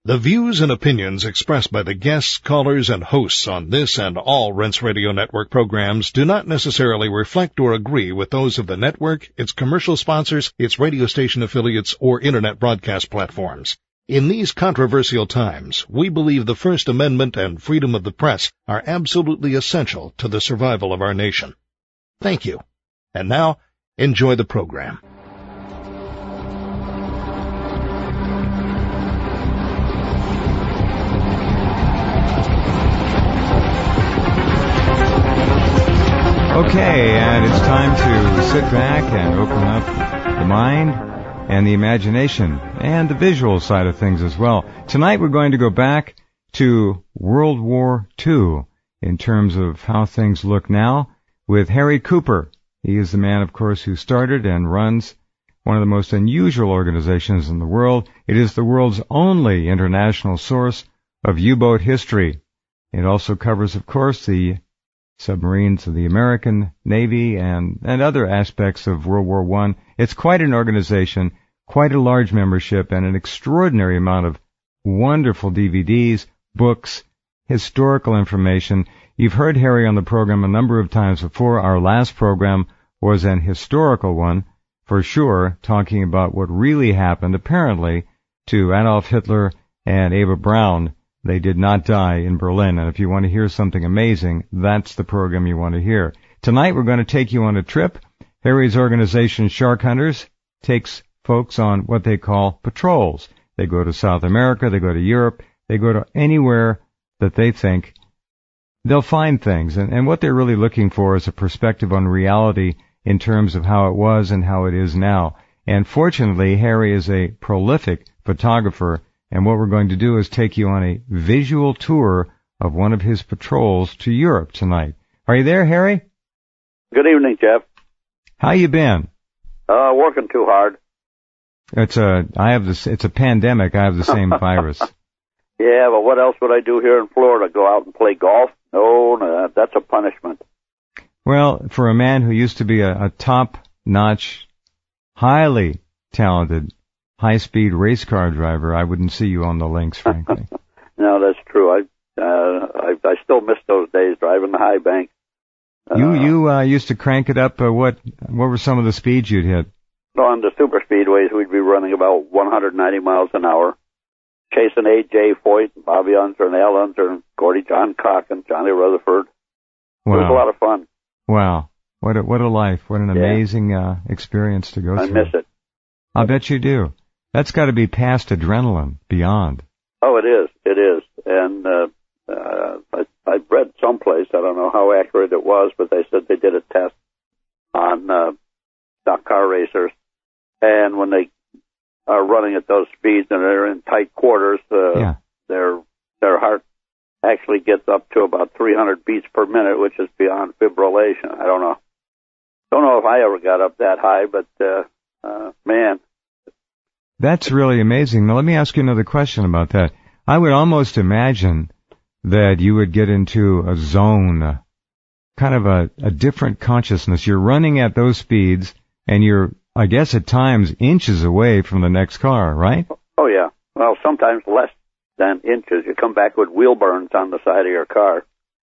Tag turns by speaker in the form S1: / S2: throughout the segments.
S1: The views and opinions expressed by the guests, callers, and hosts on this and all Rense Radio Network programs do not necessarily reflect or agree with those of the network, its commercial sponsors, its radio station affiliates, or Internet broadcast platforms. In these controversial times, we believe the First Amendment and freedom of the press are absolutely essential to the survival of our nation. Thank you. And now, enjoy the program.
S2: Okay, and it's time to sit back and open up the mind and the imagination and the visual side of things as well. Tonight we're going to go back to World War II in terms of how things look now with Harry Cooper. He is the man, of course, who started and runs one of the most unusual organizations in the world. It is the world's only international source of U-boat history. It also covers, of course, the submarines of the American Navy and other aspects of World War I. It's quite an organization, quite a large membership, and an extraordinary amount of wonderful DVDs, books, historical information. You've heard Harry on the program a number of times before. Our last program was an historical one, for sure, talking about what really happened, apparently, to Adolf Hitler and Eva Braun. They did not die in Berlin, and if you want to hear something amazing, that's the program you want to hear. Tonight we're going to take you on a trip. Harry's organization, Shark Hunters, takes folks on what they call patrols. They go to South America, they go to Europe, they go to anywhere that they think they'll find things. And what they're really looking for is a perspective on reality in terms of how it was and how it is now. And fortunately, Harry is a prolific photographer. And what we're going to do is take you on a visual tour of one of his patrols to Europe tonight. Are you there, Harry?
S3: Good evening, Jeff.
S2: How you been?
S3: Working too hard.
S2: It's a pandemic. I have the same virus.
S3: Yeah, but what else would I do here in Florida? Go out and play golf? No, that's a punishment.
S2: Well, for a man who used to be a top-notch, highly talented high-speed race car driver, I wouldn't see you on the links, frankly.
S3: No, that's true. I still miss those days driving the high bank.
S2: You used to crank it up. What were some of the speeds you'd hit?
S3: On the super speedways, we'd be running about 190 miles an hour, chasing A.J. Foyt, Bobby Unser, and Al Unser, and Gordy John Cock, and Johnny Rutherford.
S2: Wow.
S3: It was a lot of fun.
S2: Wow. What a life. What an amazing experience to go through.
S3: I miss it.
S2: I bet you do. That's got to be past adrenaline, beyond.
S3: Oh, it is. It is. And I read someplace, I don't know how accurate it was, but they said they did a test on stock car racers. And when they are running at those speeds and they're in tight quarters, their heart actually gets up to about 300 beats per minute, which is beyond fibrillation. I don't know if I ever got up that high, but man.
S2: That's really amazing. Now, let me ask you another question about that. I would almost imagine that you would get into a zone, kind of a different consciousness. You're running at those speeds, and you're, I guess, at times inches away from the next car, right?
S3: Oh, yeah. Well, sometimes less than inches. You come back with wheel burns on the side of your car.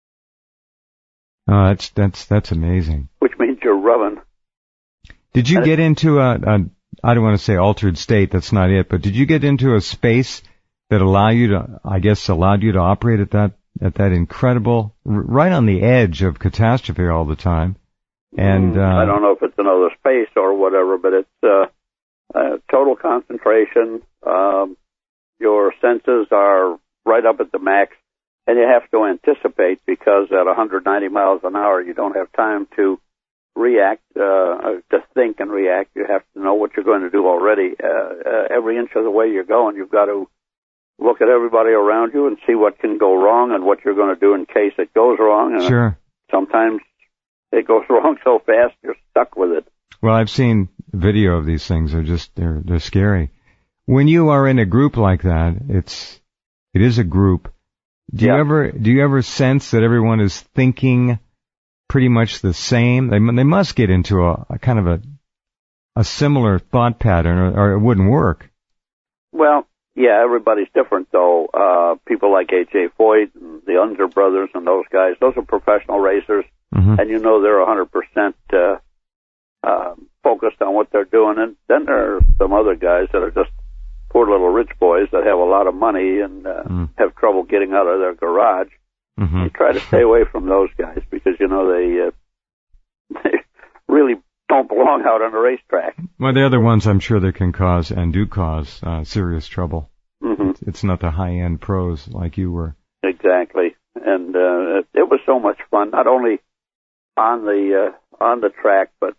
S2: Oh, that's amazing.
S3: Which means you're rubbing.
S2: Did you get into I don't want to say altered state, that's not it, but did you get into a space that allowed you to operate at that incredible, right on the edge of catastrophe all the time? And
S3: I don't know if it's another space or whatever, but it's total concentration. Your senses are right up at the max, and you have to anticipate because at 190 miles an hour, you don't have time to react, to think and react. You have to know what you're going to do already. Every inch of the way you're going, you've got to look at everybody around you and see what can go wrong and what you're going to do in case it goes wrong. And
S2: sure.
S3: Sometimes it goes wrong so fast you're stuck with it.
S2: Well, I've seen video of these things. They're scary. When you are in a group like that, it is a group. Do you ever sense that everyone is thinking pretty much the same? They must get into a kind of a similar thought pattern, or it wouldn't work.
S3: Well, Yeah, everybody's different, though. People like A.J. Foyt and the Unser brothers and those guys, those are professional racers, and you know they're 100% focused on what they're doing. And then there are some other guys that are just poor little rich boys that have a lot of money and have trouble getting out of their garage. You try to stay away from those guys because, you know, they really don't belong out on the racetrack.
S2: Well, the other ones I'm sure that can cause and do cause serious trouble. It's not the high-end pros like you were.
S3: Exactly. And it was so much fun, not only on the track, but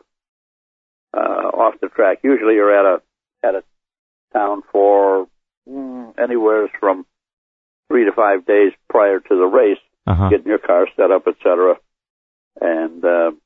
S3: off the track. Usually you're at a town for anywhere from 3 to 5 days prior to the race, getting your car set up, etc. And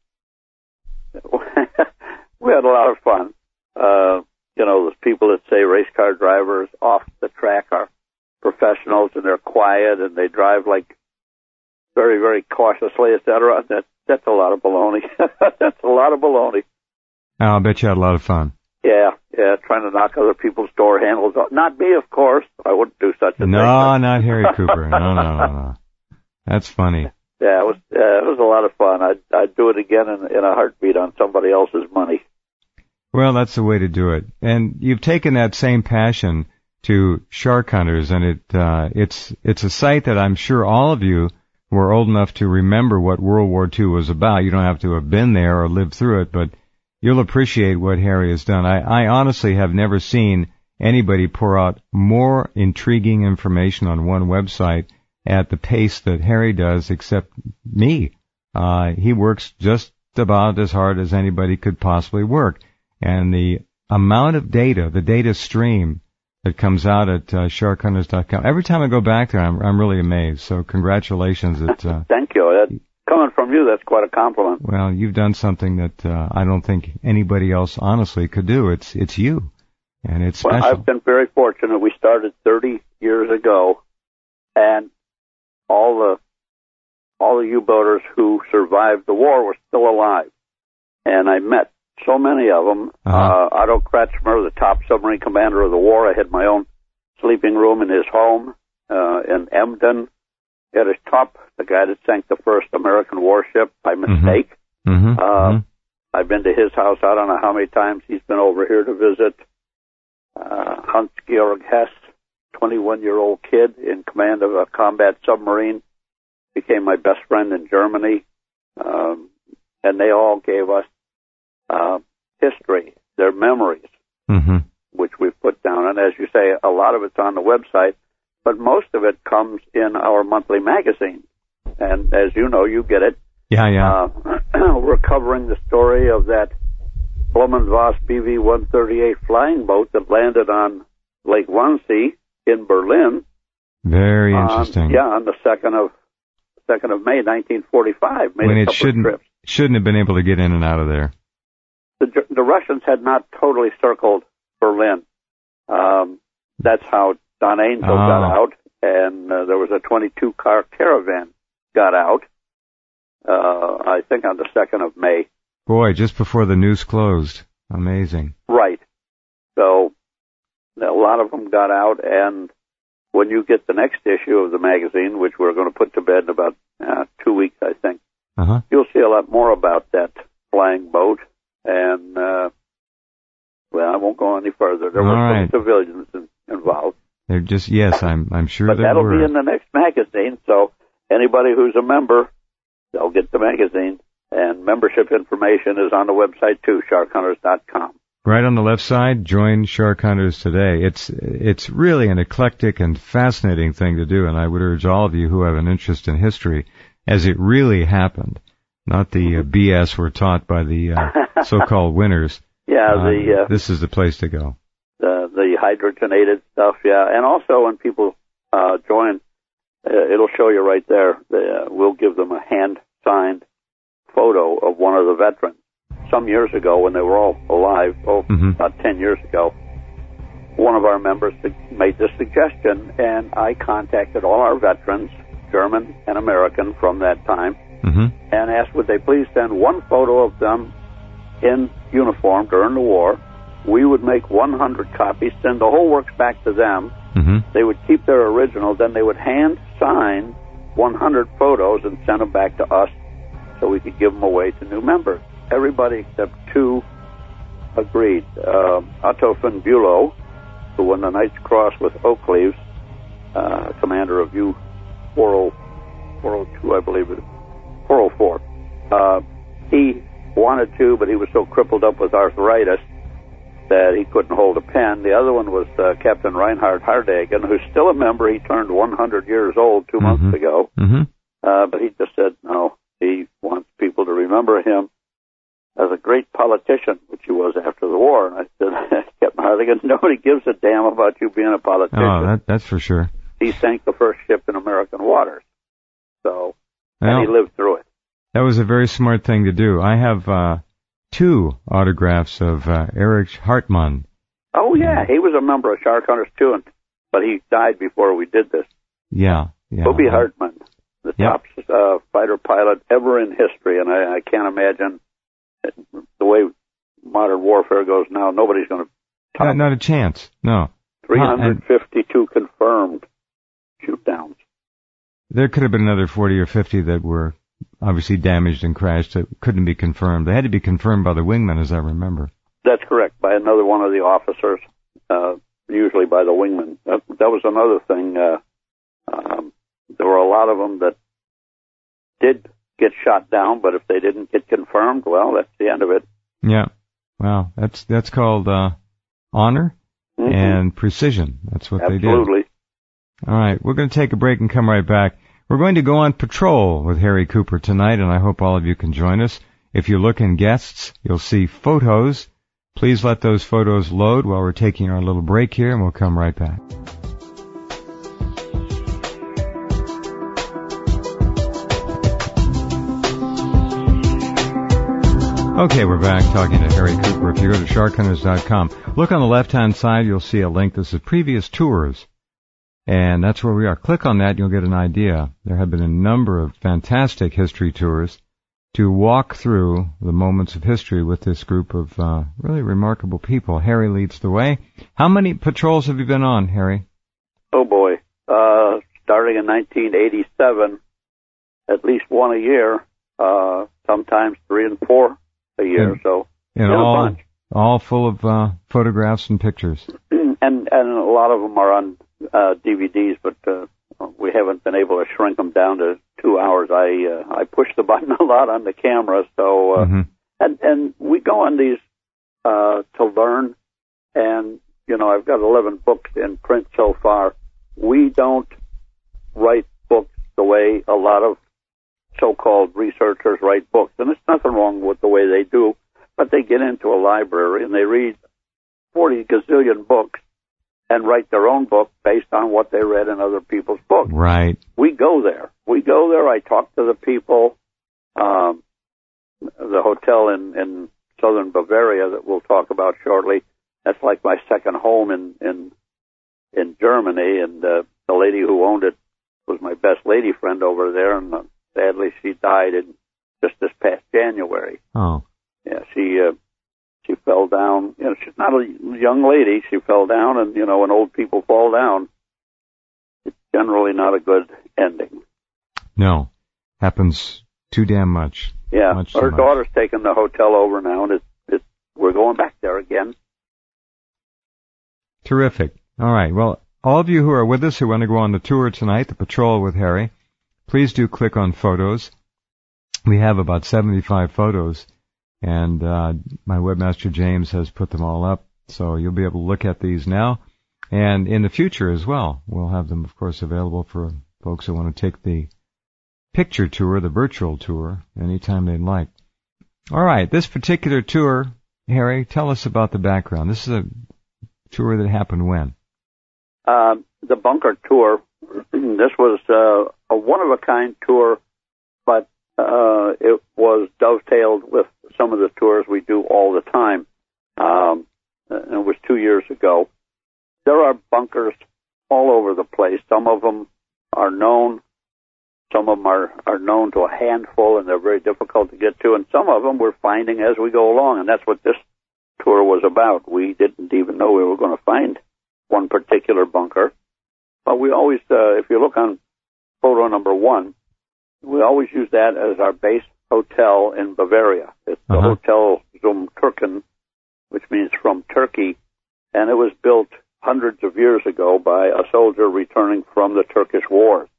S3: we had a lot of fun. You know, there's people that say race car drivers off the track are professionals and they're quiet and they drive like very, very cautiously, etc. That's a lot of baloney. That's a lot of baloney.
S2: I'll bet you had a lot of fun.
S3: Yeah, trying to knock other people's door handles off. Not me, of course. I wouldn't do such a thing.
S2: No, not Harry Cooper. No. That's funny.
S3: Yeah, it was a lot of fun. I'd do it again in a heartbeat on somebody else's money.
S2: Well, that's the way to do it. And you've taken that same passion to Shark Hunters, and it's a site that I'm sure all of you who are old enough to remember what World War II was about. You don't have to have been there or lived through it, but you'll appreciate what Harry has done. I honestly have never seen anybody pour out more intriguing information on one website at the pace that Harry does, except me. He works just about as hard as anybody could possibly work. And the amount of data, the data stream that comes out at sharkhunters.com, every time I go back there, I'm really amazed. So congratulations.
S3: Thank you. Coming from you, that's quite a compliment.
S2: Well, you've done something that I don't think anybody else honestly could do. It's you, and it's special.
S3: Well, I've been very fortunate. We started 30 years ago, and all the U-boaters who survived the war were still alive, and I met so many of them. Otto Kretschmer, the top submarine commander of the war, I had my own sleeping room in his home in Emden. At his top, the guy that sank the first American warship by mistake. I've been to his house. I don't know how many times he's been over here to visit. Hans-Georg Hess, 21-year-old kid in command of a combat submarine, became my best friend in Germany. And they all gave us history, their memories, which we've put down. And as you say, a lot of it's on the website, but most of it comes in our monthly magazine. And as you know, you get it.
S2: Yeah.
S3: We're covering the story of that Blumenvoss BV-138 flying boat that landed on Lake Wannsee in Berlin.
S2: Very interesting.
S3: On the 2nd of May, 1945.
S2: When it shouldn't have been able to get in and out of there.
S3: The Russians had not totally circled Berlin. That's how Don Angel got out, and there was a 22-car caravan got out, I think on the 2nd of May.
S2: Boy, just before the news closed. Amazing.
S3: Right. So a lot of them got out, and when you get the next issue of the magazine, which we're going to put to bed in about 2 weeks, I think, you'll see a lot more about that flying boat. And, I won't go any further. There were some civilians involved.
S2: They're just, yes, I'm sure
S3: but
S2: there were.
S3: That'll be in the next magazine, so anybody who's a member, they'll get the magazine. And membership information is on the website too, sharkhunters.com.
S2: Right on the left side, join Shark Hunters today. It's really an eclectic and fascinating thing to do, and I would urge all of you who have an interest in history, as it really happened, not the BS we're taught by the so-called winners. This is the place to go.
S3: The hydrogenated stuff, and also when people join, it'll show you right there. We'll give them a hand-signed photo of one of the veterans. Some years ago, when they were all alive, about 10 years ago, one of our members made this suggestion, and I contacted all our veterans, German and American, from that time, and asked would they please send one photo of them in uniform during the war, We would make 100 copies, send the whole works back to them.
S2: Mm-hmm.
S3: They would keep their original, then they would hand sign 100 photos and send them back to us so we could give them away to new members. Everybody except two agreed. Otto von Bülow, who won the Knight's Cross with oak leaves, commander of U-402, I believe it is, 404. He wanted to, but he was so crippled up with arthritis that he couldn't hold a pen. The other one was Captain Reinhard Hardegen, who's still a member. He turned 100 years old 2 months ago.
S2: Mm-hmm.
S3: But he just said, no, he wants people to remember him as a great politician, which he was after the war. And I said, Captain Hardegen, nobody gives a damn about you being a politician.
S2: Oh, that's for sure.
S3: He sank the first ship in American waters. So, and he lived through it.
S2: That was a very smart thing to do. I have 2 autographs of Erich Hartmann.
S3: Oh, yeah. He was a member of Shark Hunters, too, but he died before we did this.
S2: Yeah.
S3: Bobby Hartmann, the top fighter pilot ever in history, and I can't imagine the way modern warfare goes now, nobody's going to top.
S2: Not a chance, no.
S3: 352 confirmed shoot-downs.
S2: There could have been another 40 or 50 that were obviously damaged and crashed that couldn't be confirmed. They had to be confirmed by the wingman, as I remember.
S3: That's correct, by another one of the officers, usually by the wingman. That was another thing. There were a lot of them that did get shot down, but if they didn't get confirmed, well, that's the end of it.
S2: Yeah. Well, that's called honor and precision. That's what they did.
S3: Absolutely.
S2: All right, we're going to take a break and come right back. We're going to go on patrol with Harry Cooper tonight, and I hope all of you can join us. If you look in guests, you'll see photos. Please let those photos load while we're taking our little break here, and we'll come right back. Okay, we're back talking to Harry Cooper. If you go to sharkhunters.com, look on the left-hand side, you'll see a link that says previous tours. And that's where we are. Click on that, and you'll get an idea. There have been a number of fantastic history tours to walk through the moments of history with this group of really remarkable people. Harry leads the way. How many patrols have you been on, Harry?
S3: Oh, boy. Starting in 1987, at least one a year, sometimes 3 and 4 a year.
S2: And all full of photographs and pictures.
S3: And a lot of them are on DVDs, but we haven't been able to shrink them down to 2 hours. I push the button a lot on the camera, so and we go on these to learn. And I've got 11 books in print so far. We don't write books the way a lot of so-called researchers write books, and there's nothing wrong with the way they do. But they get into a library and they read 40 gazillion books and write their own book based on what they read in other people's books.
S2: Right.
S3: We go there. I talk to the people. The hotel in southern Bavaria that we'll talk about shortly, that's like my second home in Germany. And the lady who owned it was my best lady friend over there, and sadly she died just this past January.
S2: Oh.
S3: Yeah, she fell down. She's not a young lady. She fell down, and when old people fall down, it's generally not a good ending.
S2: No, happens too damn much.
S3: Yeah, her daughter's taken the hotel over now, and we're going back there again.
S2: Terrific. All right. Well, all of you who are with us who want to go on the tour tonight, the patrol with Harry, please do click on photos. We have about 75 photos. And my webmaster James has put them all up, so you'll be able to look at these now. And in the future as well, we'll have them, of course, available for folks who want to take the picture tour, the virtual tour, anytime they'd like. All right, this particular tour, Harry, tell us about the background. This is a tour that happened when?
S3: The bunker tour, this was a one-of-a-kind tour, but it was dovetailed with some of the tours we do all the time. It was 2 years ago. There are bunkers all over the place. Some of them are known. Some of them are known to a handful, and they're very difficult to get to. And some of them we're finding as we go along, and that's what this tour was about. We didn't even know we were going to find one particular bunker. But we always, if you look on photo number 1, we always use that as our base hotel in Bavaria. It's the Hotel Zum Türken, which means from Turkey, and it was built hundreds of years ago by a soldier returning from the Turkish Wars.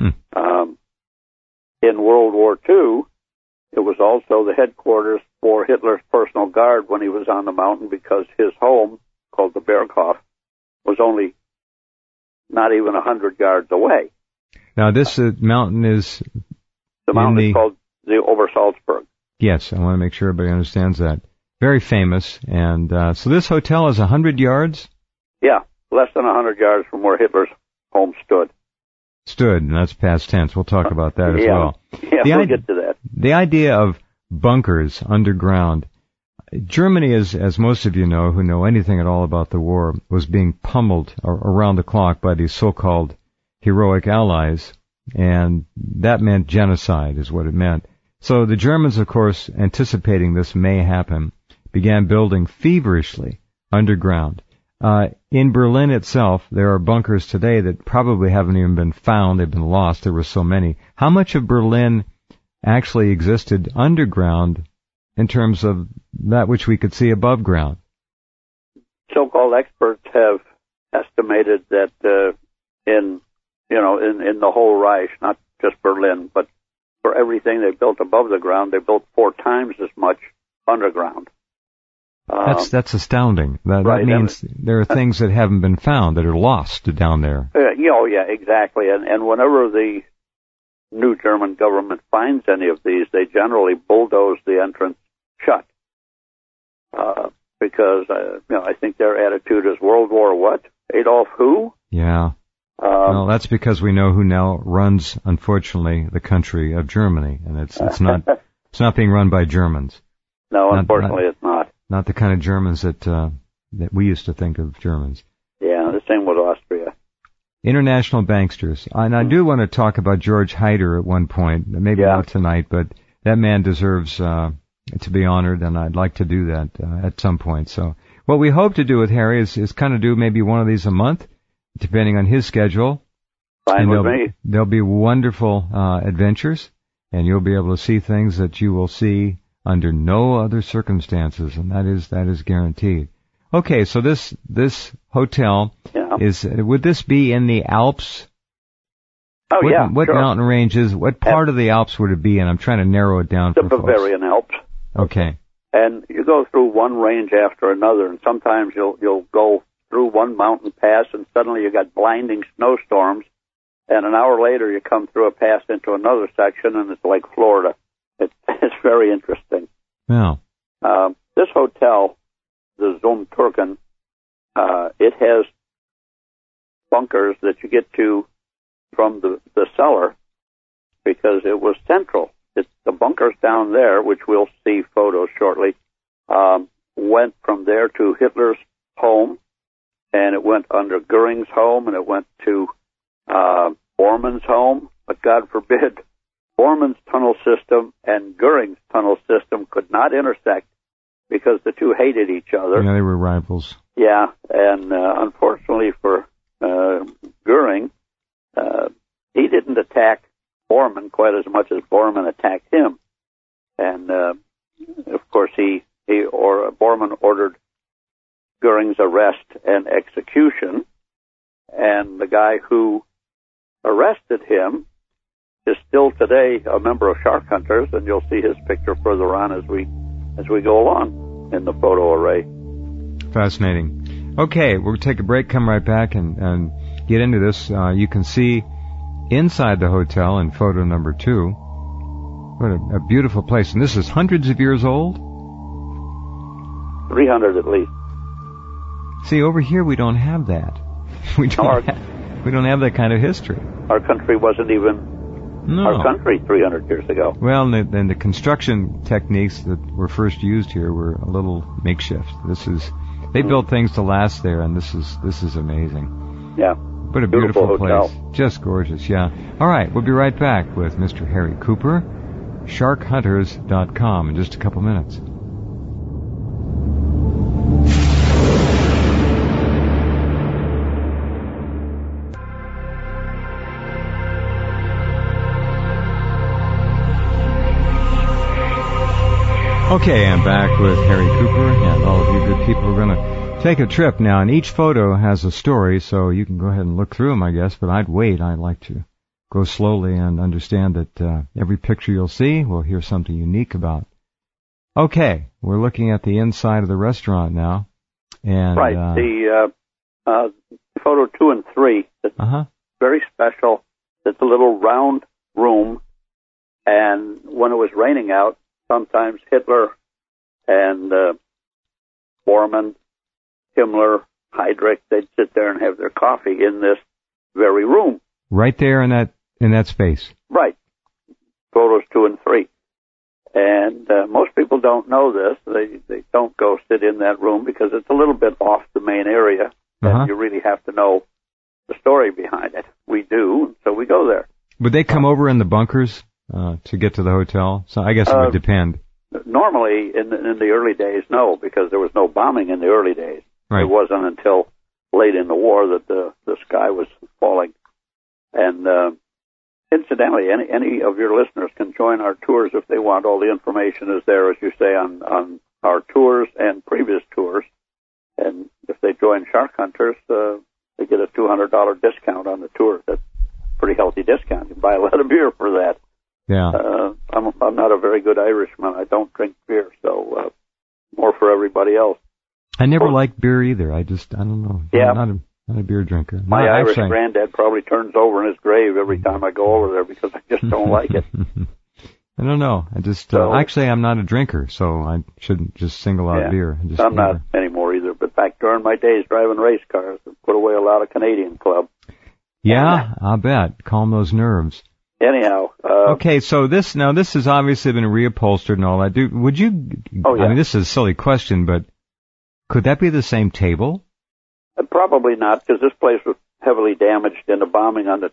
S3: In World War II, it was also the headquarters for Hitler's personal guard when he was on the mountain, because his home, called the Berghof, was only not even 100 yards away.
S2: Now, this mountain is...
S3: The mountain is called the Obersalzberg.
S2: Yes, I want to make sure everybody understands that. Very famous. And so this hotel is 100 yards?
S3: Yeah, less than 100 yards from where Hitler's home stood.
S2: Stood, and that's past tense. We'll talk about that as well.
S3: Yeah, we'll get to that.
S2: The idea of bunkers underground. Germany, as most of you know who know anything at all about the war, was being pummeled around the clock by these so-called heroic allies, and that meant genocide is what it meant. So the Germans, of course, anticipating this may happen, began building feverishly underground. In Berlin itself, there are bunkers today that probably haven't even been found. They've been lost. There were so many. How much of Berlin actually existed underground in terms of that which we could see above ground?
S3: So-called experts have estimated that in the whole Reich, not just Berlin, but for everything they built above the ground, they built 4 times as much underground.
S2: That's astounding. That means there are things that haven't been found that are lost down there.
S3: Yeah, exactly. And whenever the new German government finds any of these, they generally bulldoze the entrance shut. Because I think their attitude is World War what? Adolf who?
S2: Yeah. Well, that's because we know who now runs, unfortunately, the country of Germany, and it's not being run by Germans.
S3: No, unfortunately, it's not.
S2: Not the kind of Germans that we used to think of Germans.
S3: Yeah, the same with Austria.
S2: International banksters. And I do want to talk about George Hyder at one point, maybe not tonight, but that man deserves to be honored, and I'd like to do that at some point. So what we hope to do with Harry is kind of do maybe one of these a month, depending on his schedule.
S3: Fine with me.
S2: There'll be wonderful adventures, and you'll be able to see things that you will see under no other circumstances, and that is guaranteed. Okay, so this hotel would this be in the Alps?
S3: Oh,
S2: What
S3: sure.
S2: mountain ranges, what part of the Alps would it be in? I'm trying to narrow it down for
S3: the Bavarian Alps.
S2: Okay.
S3: And you go through one range after another, and sometimes you'll go through one mountain pass, and suddenly you got blinding snowstorms, and an hour later you come through a pass into another section, and it's like Florida. It's very interesting.
S2: Yeah.
S3: This hotel, the Zum Türken, it has bunkers that you get to from the cellar because it was central. It's the bunkers down there, which we'll see photos shortly, went from there to Hitler's home, and it went under Goering's home, and it went to Bormann's home, but God forbid, Bormann's tunnel system and Goering's tunnel system could not intersect because the two hated each other.
S2: Yeah, they were rivals.
S3: Yeah, and unfortunately for Goering, he didn't attack Bormann quite as much as Bormann attacked him. And, of course, Bormann ordered Goering's arrest and execution, and the guy who arrested him is still today a member of Shark Hunters, and you'll see his picture further on as we go along in the photo array.
S2: Fascinating. Okay, we'll take a break, come right back, and get into this. You can see inside the hotel in photo number 2. What a beautiful place. And this is hundreds of years old?
S3: 300 at least.
S2: See, over here we don't have that. We don't have that kind of history.
S3: Our country wasn't even our country 300 years ago.
S2: Well, then the construction techniques that were first used here were a little makeshift. They built things to last there, and this is amazing.
S3: Yeah.
S2: What a beautiful place. Just gorgeous, yeah. All right, we'll be right back with Mr. Harry Cooper, sharkhunters.com, in just a couple minutes. Okay, I'm back with Harry Cooper and all of you good people. We're going to take a trip now, and each photo has a story, so you can go ahead and look through them, I guess, but I'd wait. I'd like to go slowly and understand that every picture you'll see, we'll hear something unique about. Okay, we're looking at the inside of the restaurant now. And,
S3: right, the photo 2 and 3, it's very special. It's a little round room, and when it was raining out, sometimes Hitler and Bormann, Himmler, Heydrich, they'd sit there and have their coffee in this very room.
S2: Right there in that space.
S3: Right. Photos 2 and 3. And most people don't know this. They don't go sit in that room because it's a little bit off the main area, and you really have to know the story behind it. We do, so we go there.
S2: Would they come over in the bunkers to get to the hotel? So I guess it would depend.
S3: Normally, in the early days, no, because there was no bombing in the early days.
S2: Right.
S3: It wasn't until late in the war that the sky was falling. And incidentally, any of your listeners can join our tours if they want. All the information is there, as you say, on our tours and previous tours. And if they join Shark Hunters, they get a $200 discount on the tour. That's a pretty healthy discount. You can buy a lot of beer for that.
S2: Yeah.
S3: I'm not a very good Irishman. I don't drink beer, so more for everybody else.
S2: I never liked beer either. I don't know.
S3: Yeah.
S2: I'm not a beer drinker.
S3: My Irish granddad probably turns over in his grave every time I go over there because I just don't like it.
S2: I don't know. I just actually I'm not a drinker, so I shouldn't just single out beer.
S3: I'm not anymore either. But back during my days driving race cars, I put away a lot of Canadian Club.
S2: Yeah, I bet. Calm those nerves.
S3: Anyhow.
S2: Okay, so this has obviously been reupholstered and all that. Would you?
S3: Oh, yeah.
S2: I mean, this is a silly question, but could that be the same table?
S3: Probably not, because this place was heavily damaged in the bombing on the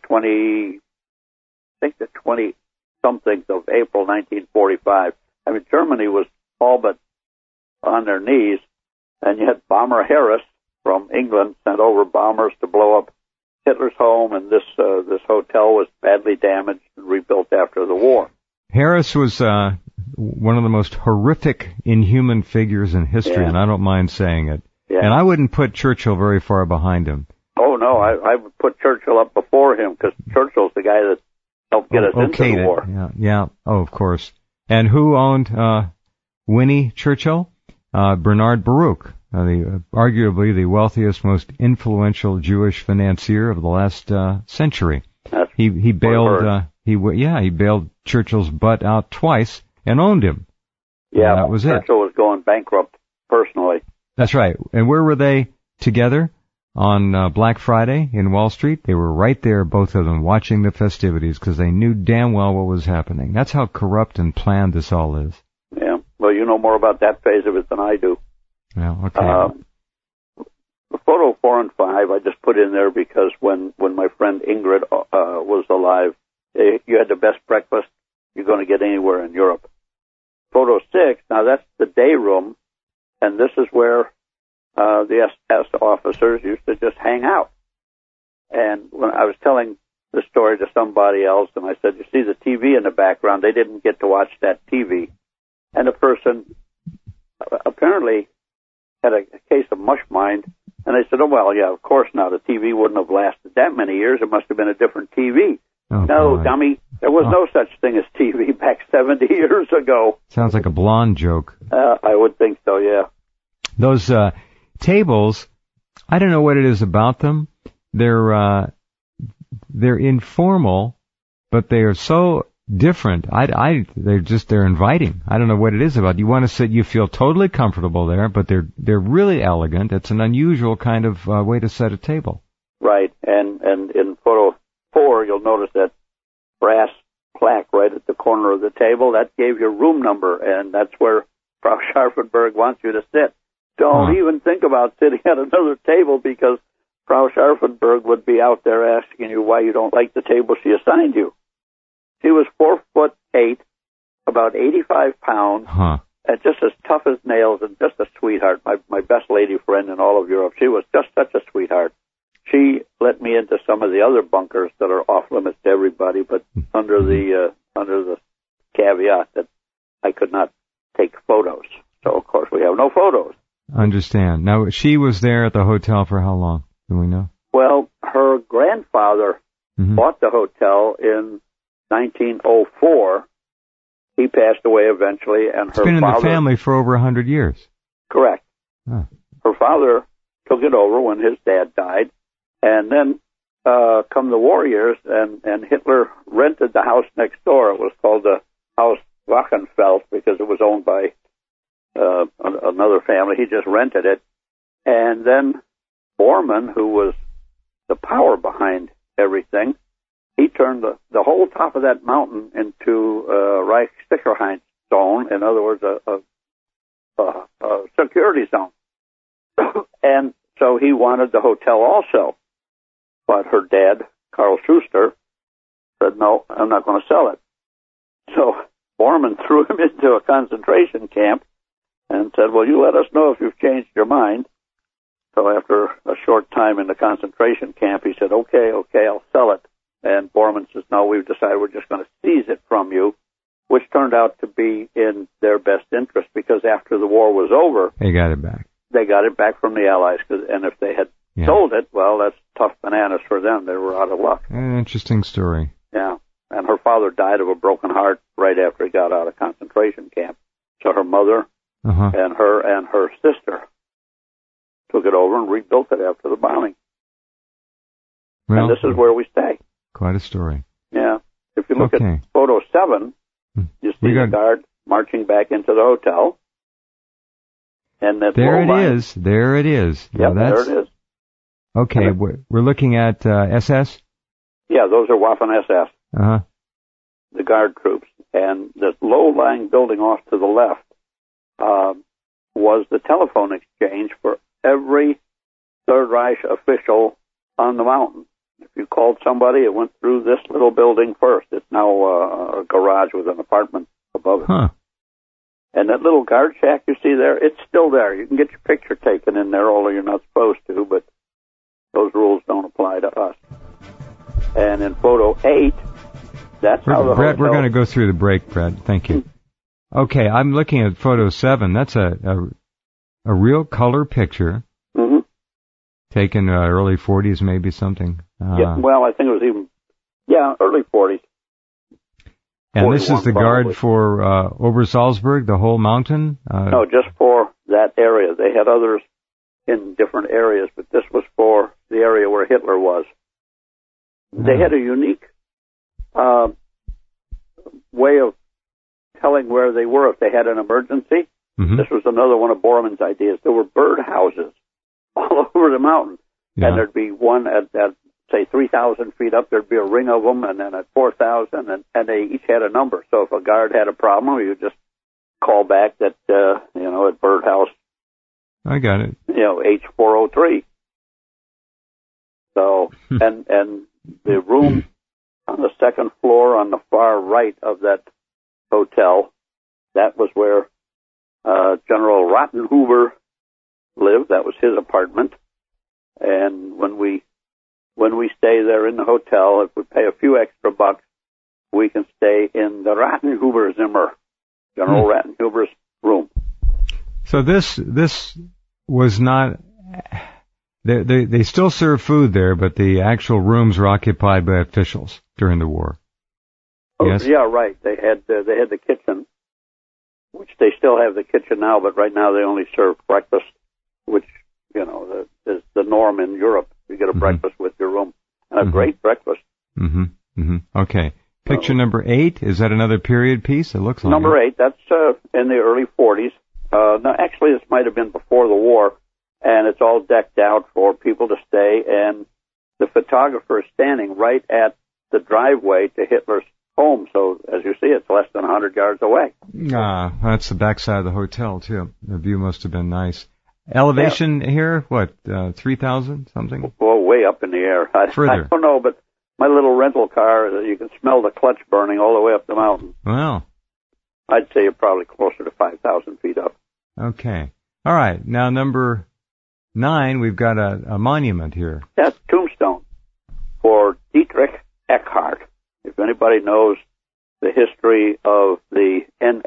S3: 20-something of April 1945. I mean, Germany was all but on their knees, and you had Bomber Harris from England sent over bombers to blow up Hitler's home, and this hotel was badly damaged and rebuilt after the war.
S2: Harris was one of the most horrific, inhuman figures in history, and I don't mind saying it. Yeah. And I wouldn't put Churchill very far behind him.
S3: Oh, no, I would put Churchill up before him, because Churchill's the guy that helped get us into the war.
S2: Yeah. Oh, of course. And who owned Winnie Churchill? Bernard Baruch, arguably the wealthiest, most influential Jewish financier of the last century. He bailed he bailed Churchill's butt out twice and owned him.
S3: Yeah,
S2: that was
S3: Churchill was going bankrupt personally.
S2: That's right. And where were they together? On Black Friday in Wall Street. They were right there, both of them, watching the festivities because they knew damn well what was happening. That's how corrupt and planned this all is.
S3: Yeah. Well, you know more about that phase of it than I do.
S2: Yeah, okay.
S3: The photo 4 and 5 I just put in there because when my friend Ingrid was alive, you had the best breakfast you're going to get anywhere in Europe. Photo 6, now that's the day room, and this is where the SS officers used to just hang out. And when I was telling the story to somebody else, and I said, you see the TV in the background, they didn't get to watch that TV. And the person apparently had a case of mush mind, and they said, oh, well, yeah, of course not. The TV wouldn't have lasted that many years. It must have been a different TV.
S2: Oh,
S3: no,
S2: boy.
S3: Dummy, there was no such thing as TV back 70 years ago.
S2: Sounds like a blonde joke.
S3: I would think so, yeah.
S2: Those tables, I don't know what it is about them. They're informal, but they are so different. They're inviting. I don't know what it is about. You want to sit, you feel totally comfortable there, but they're really elegant. It's an unusual kind of way to set a table.
S3: Right, and in photo 4, you'll notice that brass plaque right at the corner of the table. That gave your room number, and that's where Frau Scharfenberg wants you to sit. Don't even think about sitting at another table, because Frau Scharfenberg would be out there asking you why you don't like the table she assigned you. She was 4'8", about 85 pounds, and just as tough as nails, and just a sweetheart. My best lady friend in all of Europe. She was just such a sweetheart. She let me into some of the other bunkers that are off limits to everybody, but under the caveat that I could not take photos. So, of course, we have no photos.
S2: Understand. Now, she was there at the hotel for how long? Do we know?
S3: Well, her grandfather bought the hotel in 1904. He passed away eventually, and
S2: It's been in the family for over 100 years.
S3: Correct.
S2: Huh.
S3: Her father took it over when his dad died, and then come the war years, and Hitler rented the house next door. It was called the Haus Wachenfeld because it was owned by another family. He just rented it. And then Bormann, who was the power behind everything, he turned the whole top of that mountain into Reichssicherheit zone, in other words, a security zone. And so he wanted the hotel also. But her dad, Karl Schuster, said, no, I'm not going to sell it. So Bormann threw him into a concentration camp and said, well, you let us know if you've changed your mind. So after a short time in the concentration camp, he said, okay, I'll sell it. And Bormann says, no, we've decided we're just going to seize it from you, which turned out to be in their best interest because after the war was over,
S2: they got it back.
S3: They got it back from the Allies, and if they had sold it, well, that's tough bananas for them. They were out of luck.
S2: An interesting story.
S3: Yeah, and her father died of a broken heart right after he got out of concentration camp. So her mother and her sister took it over and rebuilt it after the bombing. Well, and this is where we stay.
S2: Quite a story.
S3: Yeah. If you look at photo 7, you see the guard marching back into the hotel. And that
S2: there it is. There it is.
S3: Yeah, there it is.
S2: Okay, we're looking at SS?
S3: Yeah, those are Waffen-SS.
S2: Uh-huh.
S3: The guard troops. And the low-lying building off to the left was the telephone exchange for every Third Reich official on the mountain. If you called somebody, it went through this little building first. It's now a garage with an apartment above it.
S2: Huh.
S3: And that little guard shack you see there, it's still there. You can get your picture taken in there, although you're not supposed to, but those rules don't apply to us. And in photo 8, that's how the
S2: Brett,
S3: hotel...
S2: we're going to go through the break, Brett. Thank you. Okay, I'm looking at photo 7. That's a real color picture.
S3: Mm-hmm.
S2: Taken early 40s, maybe something.
S3: Yeah, well, I think it was even, early 40s.
S2: And this is the guard for Obersalzberg, the whole mountain?
S3: No, just for that area. They had others in different areas, but this was for the area where Hitler was. They had a unique way of telling where they were if they had an emergency. Mm-hmm. This was another one of Bormann's ideas. There were bird houses all over the mountain, and there'd be one at say 3,000 feet up, there'd be a ring of them, and then at 4,000, and they each had a number. So if a guard had a problem, you just call back that, at birdhouse.
S2: I got it.
S3: H403. So, and the room on the second floor on the far right of that hotel, that was where General Rottenhuber lived. That was his apartment. And when we stay there in the hotel, if we pay a few extra bucks, we can stay in the Rottenhuber Zimmer, General Rottenhuber's room.
S2: So this was not. They still serve food there, but the actual rooms were occupied by officials during the war.
S3: Oh,
S2: yes?
S3: Yeah, right. They had the kitchen, which they still have the kitchen now, but right now they only serve breakfast, which is the norm in Europe. You get a breakfast with your room, and a great breakfast.
S2: Mm-hmm. Mm-hmm. Okay. Picture number 8, is that another period piece? It looks like
S3: number 8. That's in the early 40s. No, actually, this might have been before the war, and it's all decked out for people to stay. And the photographer is standing right at the driveway to Hitler's home. So, as you see, it's less than 100 yards away.
S2: That's the backside of the hotel too. The view must have been nice. Elevation here, what, 3,000 something?
S3: Well, way up in the air.
S2: Further.
S3: I don't know, but my little rental car, you can smell the clutch burning all the way up the mountain.
S2: Wow.
S3: I'd say you're probably closer to 5,000 feet up.
S2: Okay. All right. Now, number 9, we've got a monument here.
S3: That's tombstone for Dietrich Eckart. If anybody knows the history of the NSD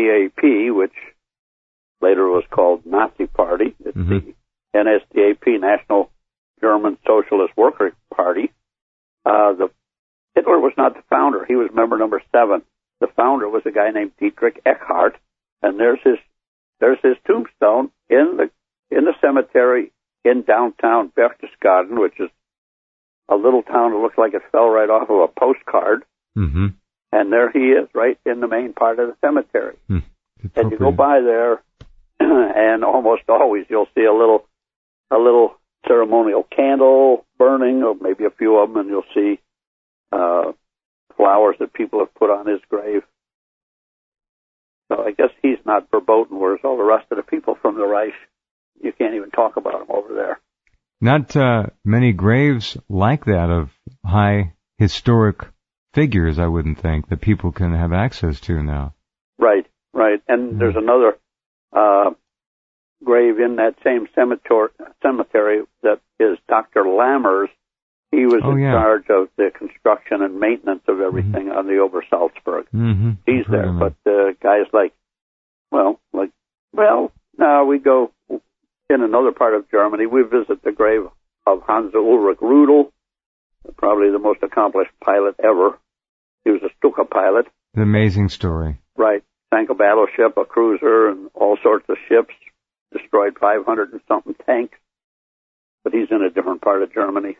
S3: NSDAP, which later was called Nazi Party. It's the NSDAP, National German Socialist Worker Party. Hitler was not the founder. He was member number 7. The founder was a guy named Dietrich Eckart, and there's his tombstone in the cemetery in downtown Berchtesgaden, which is a little town that looks like it fell right off of a postcard. Mm-hmm. And there he is, right in the main part of the cemetery. And you go by there, and almost always you'll see a little ceremonial candle burning, or maybe a few of them, and you'll see flowers that people have put on his grave. So I guess he's not verboten, whereas all the rest of the people from the Reich, you can't even talk about them over there.
S2: Not many graves like that of high historic figures, I wouldn't think, that people can have access to now.
S3: Right. And there's another grave in that same cemetery that is Dr. Lammers. He was in charge of the construction and maintenance of everything on the Obersalzberg. He's there, but guys we go in another part of Germany. We visit the grave of Hans Ulrich Rudel, probably the most accomplished pilot ever. He was a Stuka pilot.
S2: An amazing story.
S3: Right. Sank a battleship, a cruiser, and all sorts of ships. Destroyed 500 and something tanks. But he's in a different part of Germany.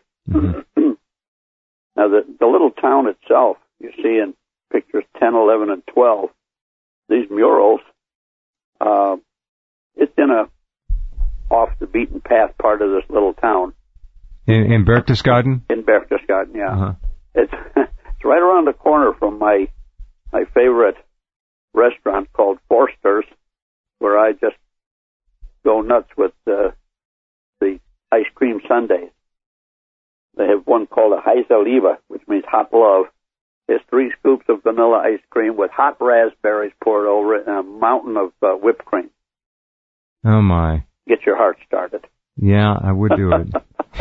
S3: Now, the little town itself, you see in pictures 10, 11, and 12, these murals, it's in a off-the-beaten-path part of this little town.
S2: In Berchtesgaden?
S3: In Berchtesgaden, yeah. It's right around the corner from my favorite restaurant called Forster's, where I just go nuts with the ice cream sundaes. They have one called a Heiße Liebe, which means hot love. It's 3 scoops of vanilla ice cream with hot raspberries poured over it and a mountain of whipped cream.
S2: Oh, my.
S3: Get your heart started.
S2: Yeah, I would do it.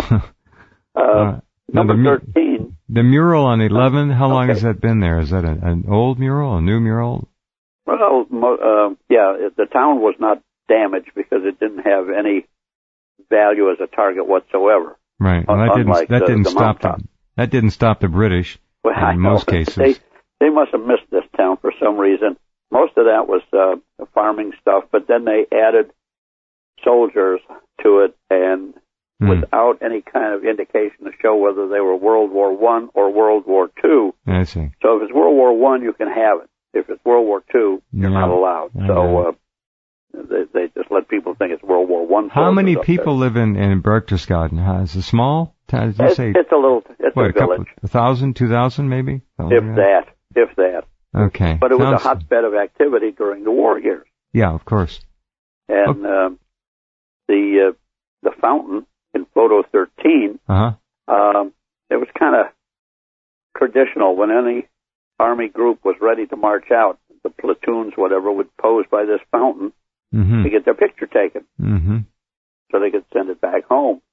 S3: Number 13.
S2: The mural on 11, how long has that been there? Is that an old mural, a new mural?
S3: Well, the town was not damaged because it didn't have any value as a target whatsoever.
S2: Right. Well, that didn't stop the British in most cases.
S3: They must have missed this town for some reason. Most of that was farming stuff, but then they added soldiers to it, and without any kind of indication to show whether they were World War I or World War II.
S2: I see.
S3: So if it's World War I, you can have it. If it's World War II, you're not allowed. So they just let people think it's World War I.
S2: How many people live in Berchtesgaden? Is it small? It's a
S3: village.
S2: 1,000, 2,000 maybe?
S3: If that.
S2: Okay.
S3: But it was a hotbed of activity during the war years.
S2: Yeah, of course.
S3: And the fountain in photo 13, it was kind of traditional. When any army group was ready to march out, the platoons, whatever, would pose by this fountain to get their picture taken, so they could send it back home.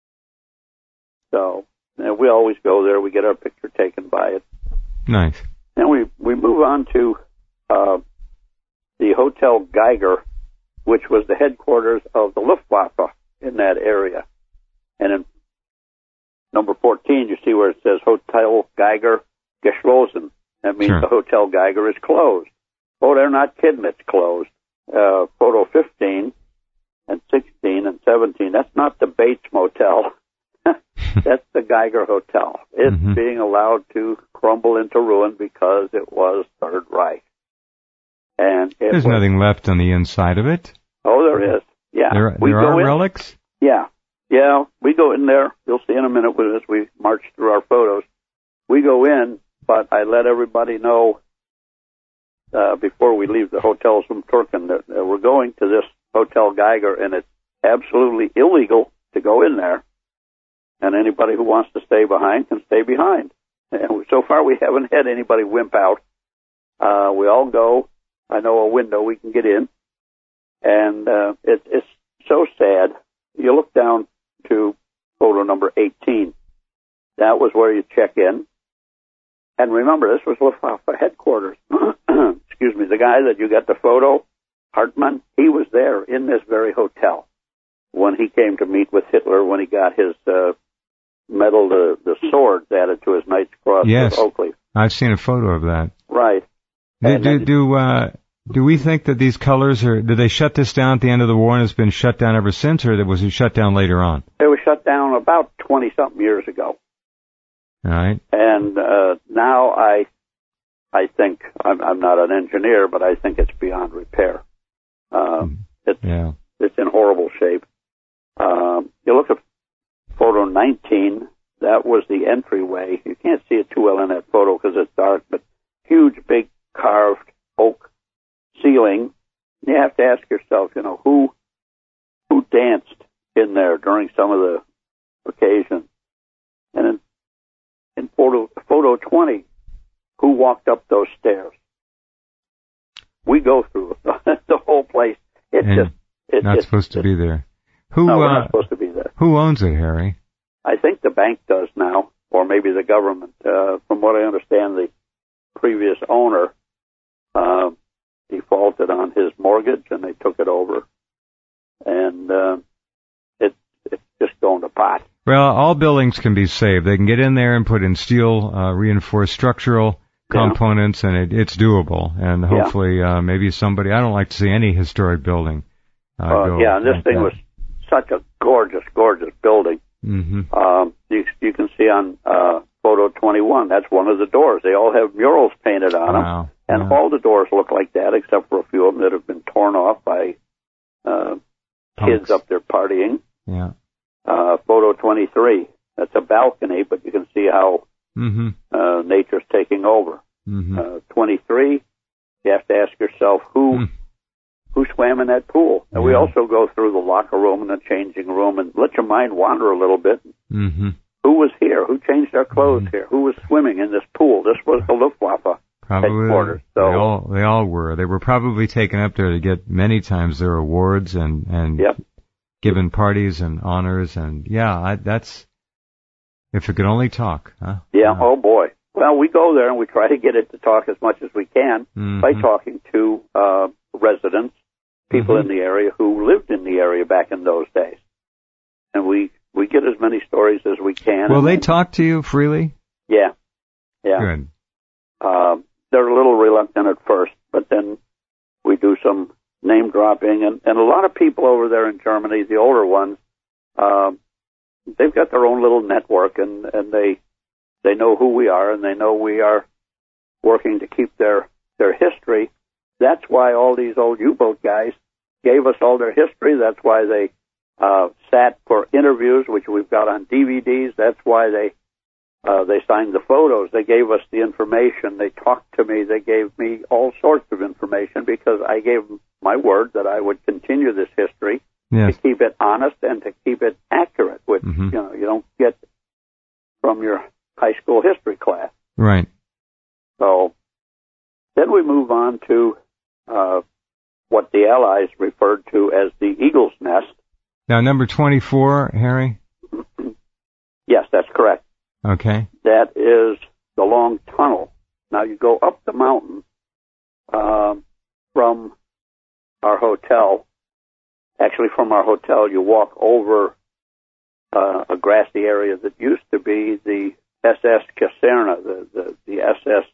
S3: So we always go there. We get our picture taken by it.
S2: Nice.
S3: And we move on to the Hotel Geiger, which was the headquarters of the Luftwaffe in that area. And in number 14, you see where it says Hotel Geiger geschlossen. That means the Hotel Geiger is closed. Oh, they're not kidding, it's closed. Photo 15 and 16 and 17, that's not the Bates Motel. That's the Geiger Hotel. It's being allowed to crumble into ruin because it was Third Reich. And
S2: there's nothing left on the inside of it.
S3: Oh, there is. Yeah.
S2: There are relics?
S3: Yeah. Yeah, we go in there. You'll see in a minute as we march through our photos. We go in, but I let everybody know before we leave the hotels from Turkin that we're going to this Hotel Geiger, and it's absolutely illegal to go in there. And anybody who wants to stay behind can stay behind. And so far we haven't had anybody wimp out. We all go. I know a window we can get in. And it's so sad. You look down to photo number 18. That was where you check in. And remember, this was Luftwaffe headquarters. the guy that you got the photo, Hartmann, he was there in this very hotel when he came to meet with Hitler, when he got his medal, the sword added to his Knight's Cross
S2: Yes.
S3: of Oakley.
S2: I've seen a photo of that.
S3: Right.
S2: Do we think that these colors did they shut this down at the end of the war and it's been shut down ever since, or was it shut down later on?
S3: It was shut down about 20-something years ago.
S2: All right.
S3: And now I think, I'm not an engineer, but I think it's beyond repair. It's in horrible shape. You look at photo 19, that was the entryway. You can't see it too well in that photo because it's dark, but huge, big carved oak ceiling. You have to ask yourself, who danced in there during some of the occasions. And in photo 20, who walked up those stairs? We go through the whole place. It's
S2: not supposed to be there.
S3: No, we're not supposed to be there.
S2: Who owns it, Harry?
S3: I think the bank does now, or maybe the government. From what I understand, the previous owner defaulted on his mortgage, and they took it over. And it's just going to pot.
S2: Well, all buildings can be saved. They can get in there and put in steel, reinforced structural components, and it's doable. And hopefully, maybe somebody, I don't like to see any historic building.
S3: And this thing was such a gorgeous, gorgeous building.
S2: Mm-hmm.
S3: You can see on photo 21, that's one of the doors. They all have murals painted on them. And all the doors look like that, except for a few of them that have been torn off by kids up there partying.
S2: Yeah.
S3: Photo 23, that's a balcony, but you can see how nature's taking over. 23, you have to ask yourself who swam in that pool. And we also go through the locker room and the changing room and let your mind wander a little bit.
S2: Mm-hmm.
S3: Who was here? Who changed their clothes here? Who was swimming in this pool? This was the Luftwaffe headquarters. So
S2: they all were. They were probably taken up there to get many times their awards and given parties and honors, and that's, if it could only talk, huh?
S3: Yeah, oh boy. Well, we go there and we try to get it to talk as much as we can by talking to residents, people in the area who lived in the area back in those days. And we get as many stories as we can.
S2: Will they talk to you freely?
S3: Yeah.
S2: Good.
S3: They're a little reluctant at first, but then we do some name dropping, and a lot of people over there in Germany, the older ones, they've got their own little network, and they know who we are, and they know we are working to keep their history. That's why all these old U-boat guys gave us all their history. That's why they sat for interviews, which we've got on DVDs. That's why they signed the photos. They gave us the information. They talked to me. They gave me all sorts of information because I gave them my word that I would continue this history to keep it honest and to keep it accurate, which you don't get from your high school history class.
S2: Right.
S3: So then we move on to what the Allies referred to as the Eagle's Nest.
S2: Now, number 24, Harry?
S3: Yes, that's correct.
S2: Okay.
S3: That is the long tunnel. Now, you go up the mountain from our hotel. Actually, from our hotel, you walk over a grassy area that used to be the SS Kaserne, the SS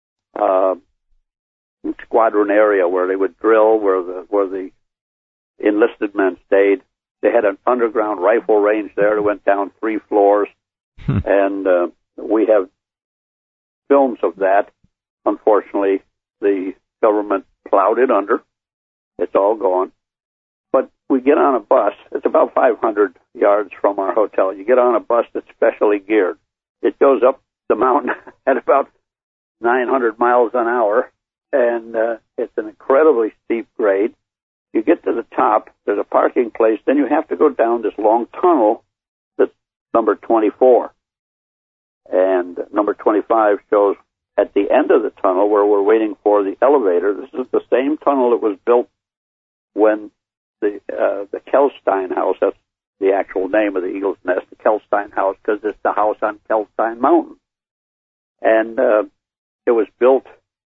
S3: squadron area where they would drill, where the enlisted men stayed. They had an underground rifle range there that went down 3 floors, and we have films of that. Unfortunately, the government plowed it under. It's all gone. But we get on a bus. It's about 500 yards from our hotel. You get on a bus that's specially geared. It goes up the mountain at about 900 miles an hour, and it's an incredibly steep grade. You get to the top, there's a parking place, then you have to go down this long tunnel that's number 24. And number 25 shows at the end of the tunnel where we're waiting for the elevator. This is the same tunnel that was built when the Kelstein House, that's the actual name of the Eagle's Nest, the Kelstein House, because it's the house on Kelstein Mountain. And it was built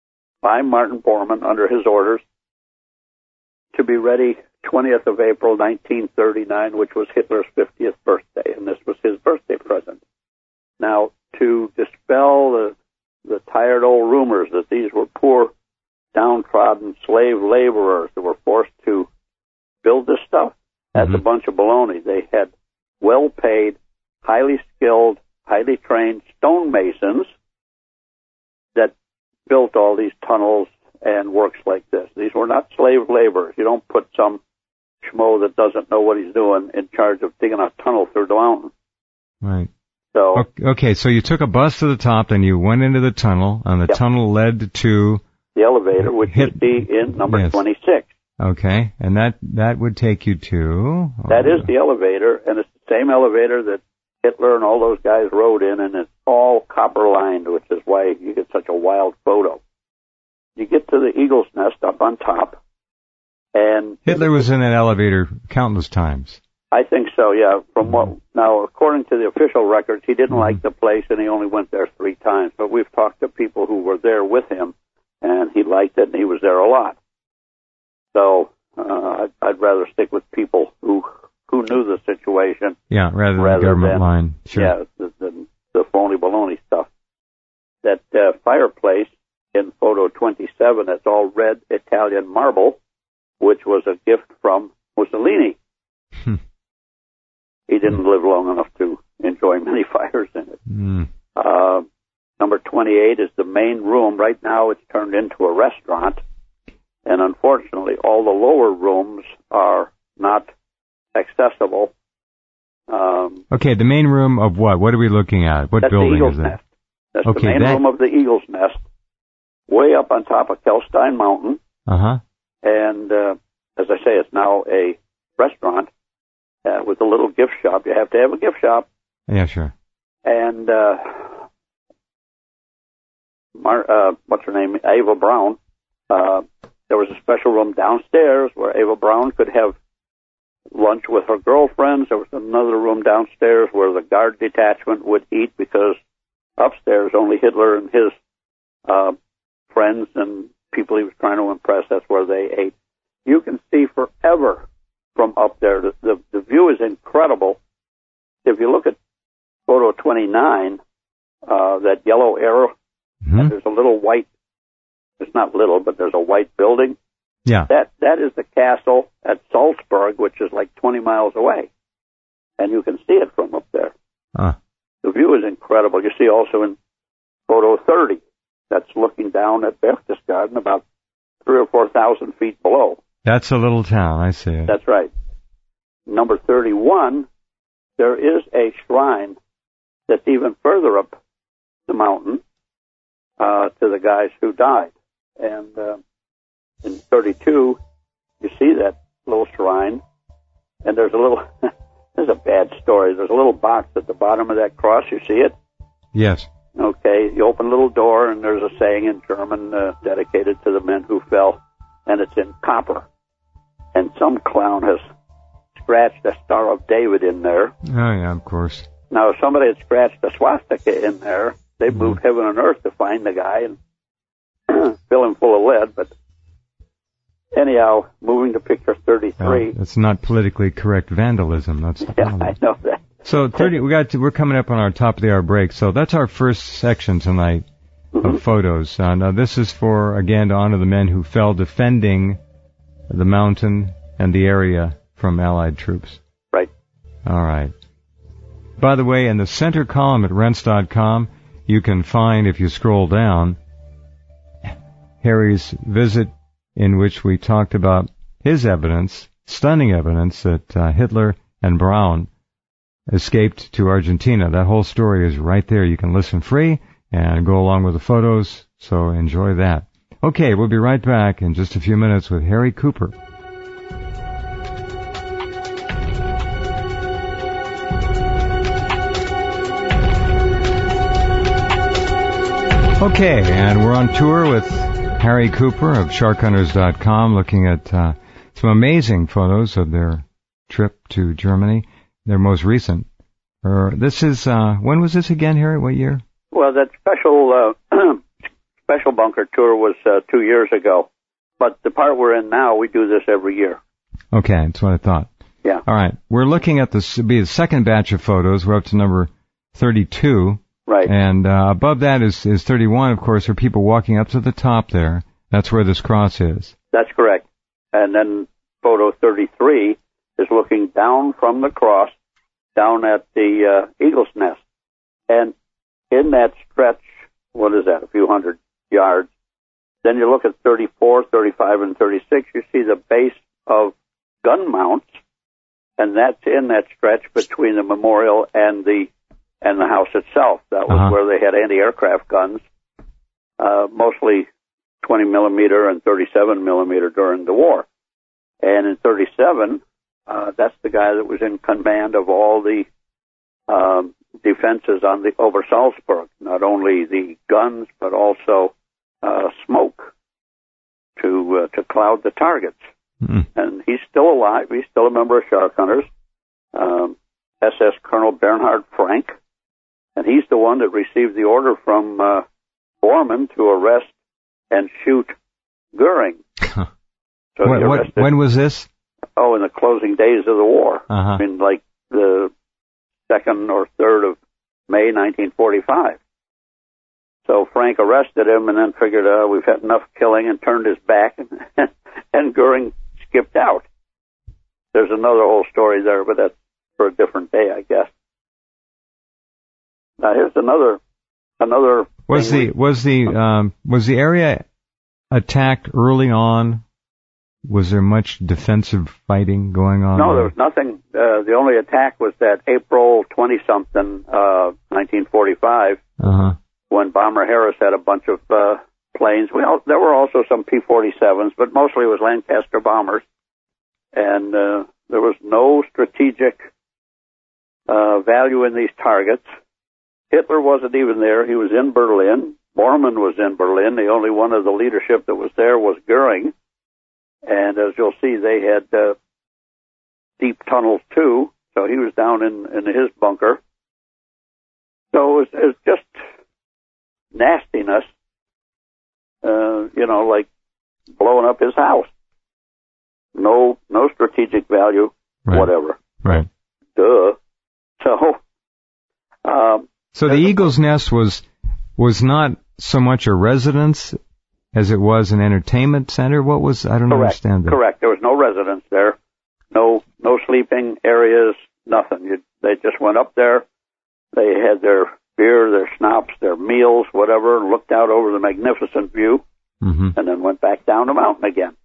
S3: by Martin Bormann under his orders to be ready 20th of April, 1939, which was Hitler's 50th birthday, and this was his birthday present. Now, to dispel the tired old rumors that these were poor, downtrodden slave laborers that were forced to build this stuff, that's a bunch of baloney. They had well-paid, highly skilled, highly trained stonemasons that built all these tunnels and works like this. These were not slave laborers. You don't put some schmo that doesn't know what he's doing in charge of digging a tunnel through the mountain.
S2: Right.
S3: So
S2: okay, so you took a bus to the top, then you went into the tunnel, and the tunnel led to
S3: the elevator, which you see in number 26.
S2: Okay, and that would take you to...
S3: That is the elevator, and it's the same elevator that Hitler and all those guys rode in, and it's all copper-lined, which is why you get such a wild photo. You get to the Eagle's Nest up on top, and...
S2: Hitler was in that elevator countless times. I
S3: think so, yeah. Now, according to the official records, he didn't like the place, and he only went there 3 times. But we've talked to people who were there with him, and he liked it, and he was there a lot. So I'd rather stick with people who knew the situation.
S2: Yeah, rather than government line. Sure.
S3: Yeah, the phony baloney stuff. That fireplace in photo 27, that's all red Italian marble, which was a gift from Mussolini. He didn't live long enough to enjoy many fires in it. Number 28 is the main room. Right now it's turned into a restaurant, and unfortunately all the lower rooms are not accessible.
S2: Okay, the main room of what? What are we looking at? What building is it?
S3: Nest. That's the main room of the Eagle's Nest, way up on top of Kelstein Mountain. And as I say, it's now a restaurant with a little gift shop. You have to have a gift shop.
S2: Yeah, sure.
S3: And what's her name? Ava Braun. There was a special room downstairs where Ava Braun could have lunch with her girlfriends. There was another room downstairs where the guard detachment would eat, because upstairs only Hitler and his friends and people he was trying to impress, that's where they ate. You can see forever from up there. The view is incredible. If you look at photo 29, that yellow arrow, and there's a little white, it's not little, but there's a white building.
S2: Yeah.
S3: That is the castle at Salzburg, which is like 20 miles away. And you can see it from up there. The view is incredible. You see also in photo 30, that's looking down at Berchtesgaden, about 3,000 or 4,000 feet below.
S2: That's a little town, I see it.
S3: That's right. Number 31, there is a shrine that's even further up the mountain to the guys who died. And in 32, you see that little shrine, and there's a little, this is a bad story, there's a little box at the bottom of that cross, you see it?
S2: Yes.
S3: Okay, you open a little door, and there's a saying in German dedicated to the men who fell, and it's in copper. And some clown has scratched a Star of David in there.
S2: Oh, yeah, of course.
S3: Now, if somebody had scratched a swastika in there, they'd move heaven and earth to find the guy and fill him full of lead. But anyhow, moving to picture 33.
S2: It's not politically correct vandalism. That's the problem.
S3: I know that.
S2: So 30, we're coming up on our top of the hour break. So that's our first section tonight of photos. Now this is for, again, to honor the men who fell defending the mountain and the area from Allied troops.
S3: Right.
S2: All right. By the way, in the center column at Rense.com, you can find, if you scroll down, Harry's visit, in which we talked about his evidence, stunning evidence, that Hitler and Braun escaped to Argentina. That whole story is right there. You can listen free and go along with the photos, so enjoy that. Okay, we'll be right back in just a few minutes with Harry Cooper. Okay, and we're on tour with Harry Cooper of SharkHunters.com, looking at some amazing photos of their trip to Germany, their most recent. This is, when was this again, Harry? What year?
S3: Well, that special special bunker tour was 2 years ago. But the part we're in now, we do this every year.
S2: Okay, that's what I thought.
S3: Yeah.
S2: All right. We're looking at the second batch of photos. We're up to number 32.
S3: Right.
S2: And above that is 31, of course, are people walking up to the top there. That's where this cross is.
S3: That's correct. And then photo 33 is looking down from the cross, down at the Eagle's Nest. And in that stretch, what is that, a few hundred yards, then you look at 34, 35, and 36, you see the base of gun mounts, and that's in that stretch between the memorial and the house itself. That was where they had anti-aircraft guns, mostly 20 millimeter and 37 millimeter during the war. And in 37, that's the guy that was in command of all the defenses on over Salzburg. Not only the guns, but also smoke to cloud the targets. Mm-hmm. And he's still alive. He's still a member of Shark Hunters. SS Colonel Bernhard Frank. And he's the one that received the order from Bormann to arrest and shoot Goering.
S2: So when was this?
S3: Oh, in the closing days of the war. I mean, like the 2nd or 3rd of May 1945. So Frank arrested him and then figured, we've had enough killing, and turned his back, and Goering skipped out. There's another whole story there, but that's for a different day, I guess. Now here's another. Was
S2: the area attacked early on? Was there much defensive fighting going on?
S3: No, there was nothing. The only attack was that April 20-something, 1945, when Bomber Harris had a bunch of planes. Well, there were also some P-47s, but mostly it was Lancaster bombers. And there was no strategic value in these targets. Hitler wasn't even there. He was in Berlin. Bormann was in Berlin. The only one of the leadership that was there was Goering. And as you'll see, they had deep tunnels too. So he was down in his bunker. So it was just nastiness, like blowing up his house. No strategic value, whatever.
S2: Right.
S3: Duh.
S2: So the Eagle's Nest was not so much a residence as it was an entertainment center. What was? I don't understand that.
S3: Correct. There was no residence there. No sleeping areas. Nothing. They just went up there. They had their beer, their schnapps, their meals, whatever, and looked out over the magnificent view, and then went back down the mountain again.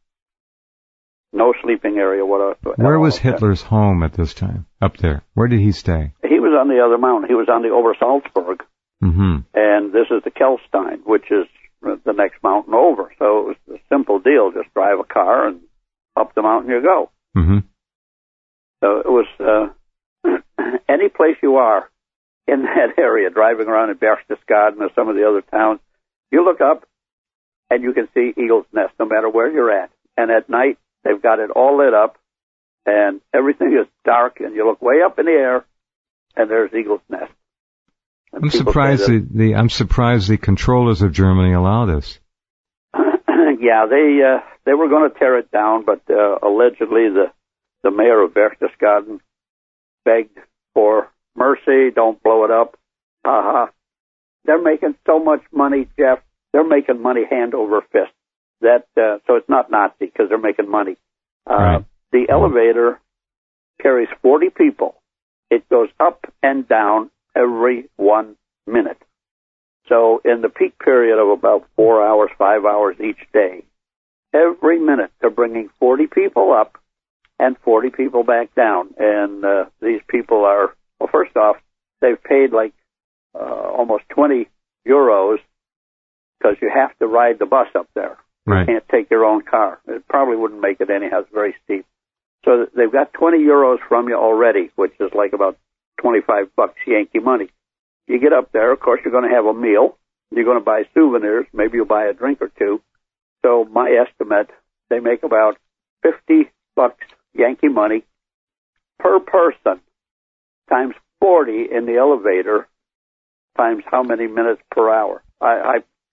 S3: No sleeping area whatsoever.
S2: Where was Hitler's home at this time? Up there. Where did he stay?
S3: He was on the other mountain. He was on the Obersalzberg. And this is the Kelstein, which is the next mountain over. So it was a simple deal. Just drive a car and up the mountain you go. So it was any place you are in that area, driving around in Berchtesgaden or some of the other towns, you look up and you can see Eagle's Nest no matter where you're at. And at night, they've got it all lit up, and everything is dark, and you look way up in the air, and there's Eagle's Nest. And
S2: I'm surprised the controllers of Germany allow this.
S3: Yeah, they were going to tear it down, but allegedly the mayor of Berchtesgaden begged for mercy, don't blow it up. They're making so much money, Jeff. They're making money hand over fist. So it's not Nazi because they're making money.
S2: Right.
S3: The elevator carries 40 people. It goes up and down every 1 minute. So in the peak period of about 4 hours, 5 hours each day, every minute they're bringing 40 people up and 40 people back down. And these people are, well, first off, they've paid like almost 20 euros because you have to ride the bus up there.
S2: Right.
S3: You can't take your own car. It probably wouldn't make it anyhow. It's very steep. So they've got 20 euros from you already, which is like about $25 Yankee money. You get up there, of course, you're going to have a meal. You're going to buy souvenirs. Maybe you'll buy a drink or two. So my estimate, they make about $50 Yankee money per person, times 40 in the elevator, times how many minutes per hour.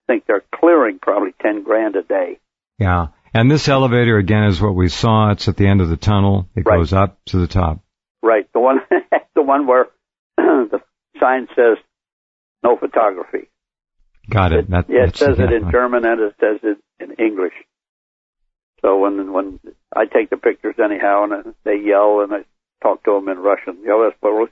S3: think they're clearing probably $10,000 a day.
S2: Yeah. And this elevator, again, is what we saw. It's at the end of the tunnel. It goes up to the top.
S3: Right. The one where the sign says no photography.
S2: Got it.
S3: It says it in German and it says it in English. So when I take the pictures anyhow, and they yell, and I talk to them in Russian. And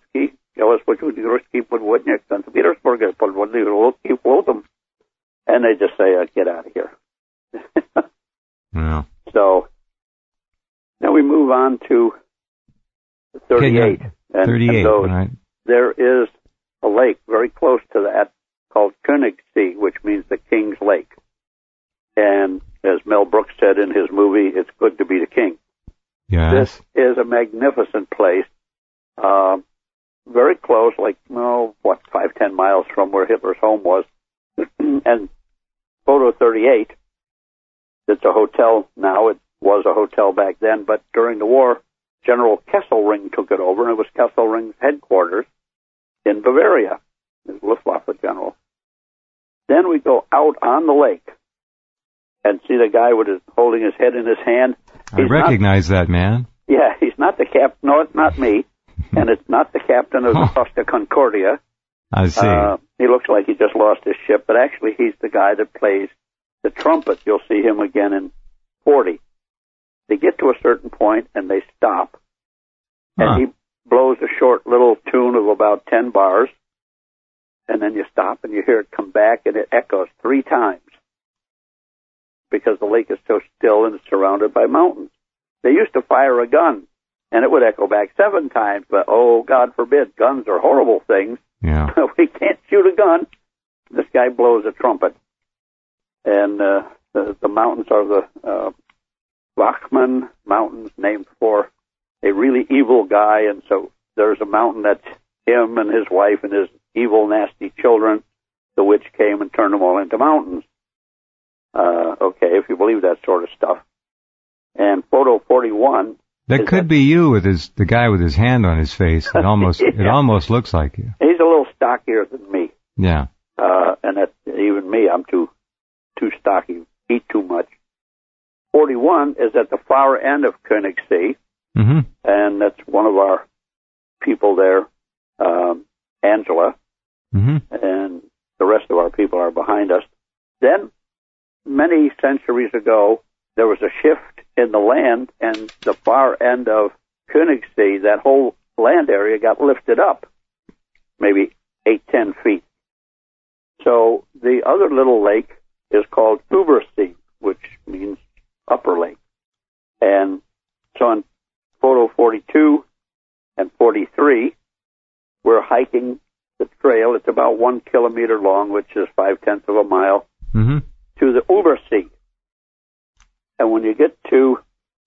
S3: they just say, get out of here.
S2: Yeah.
S3: So then we move on to 38.
S2: And 38, right.
S3: There is a lake very close to that called Königssee, which means the King's Lake. And as Mel Brooks said in his movie, it's good to be the king.
S2: Yes.
S3: This is a magnificent place, very close, 5-10 miles from where Hitler's home was. And photo 38, it's a hotel now. It was a hotel back then, but during the war, General Kesselring took it over, and it was Kesselring's headquarters in Bavaria, his Luftwaffe general. Then we go out on the lake and see the guy holding his head in his hand.
S2: I recognize that man.
S3: Yeah, he's not the captain. No, it's not me. And it's not the captain of the Costa Concordia.
S2: I see.
S3: He looks like he just lost his ship, but actually he's the guy that plays the trumpet. You'll see him again in 40. They get to a certain point and they stop. And he blows a short little tune of about 10 bars. And then you stop and you hear it come back and it echoes 3 times. Because the lake is so still and it's surrounded by mountains. They used to fire a gun and it would echo back 7 times, but God forbid, guns are horrible things.
S2: Yeah.
S3: We can't shoot a gun. This guy blows a trumpet. And the mountains are the Wachmann Mountains, named for a really evil guy, and so there's a mountain that's him and his wife and his evil, nasty children. The witch came and turned them all into mountains. Okay, if you believe that sort of stuff. And photo 41.
S2: That could be you with the guy with his hand on his face. It almost it almost looks like you.
S3: He's a little stockier than me.
S2: Yeah.
S3: And that even me, I'm too stocky, eat too much. 41 is at the far end of Königssee, and that's one of our people there, Angela, and the rest of our people are behind us. Then, many centuries ago, there was a shift in the land, and the far end of Königssee, that whole land area got lifted up, maybe 8-10 feet. So the other little lake is called Übersee, which means upper lake. And so on photo 42 and 43, we're hiking the trail. It's about 1 kilometer long, which is 0.5 of a mile, to the Übersee. And when you get to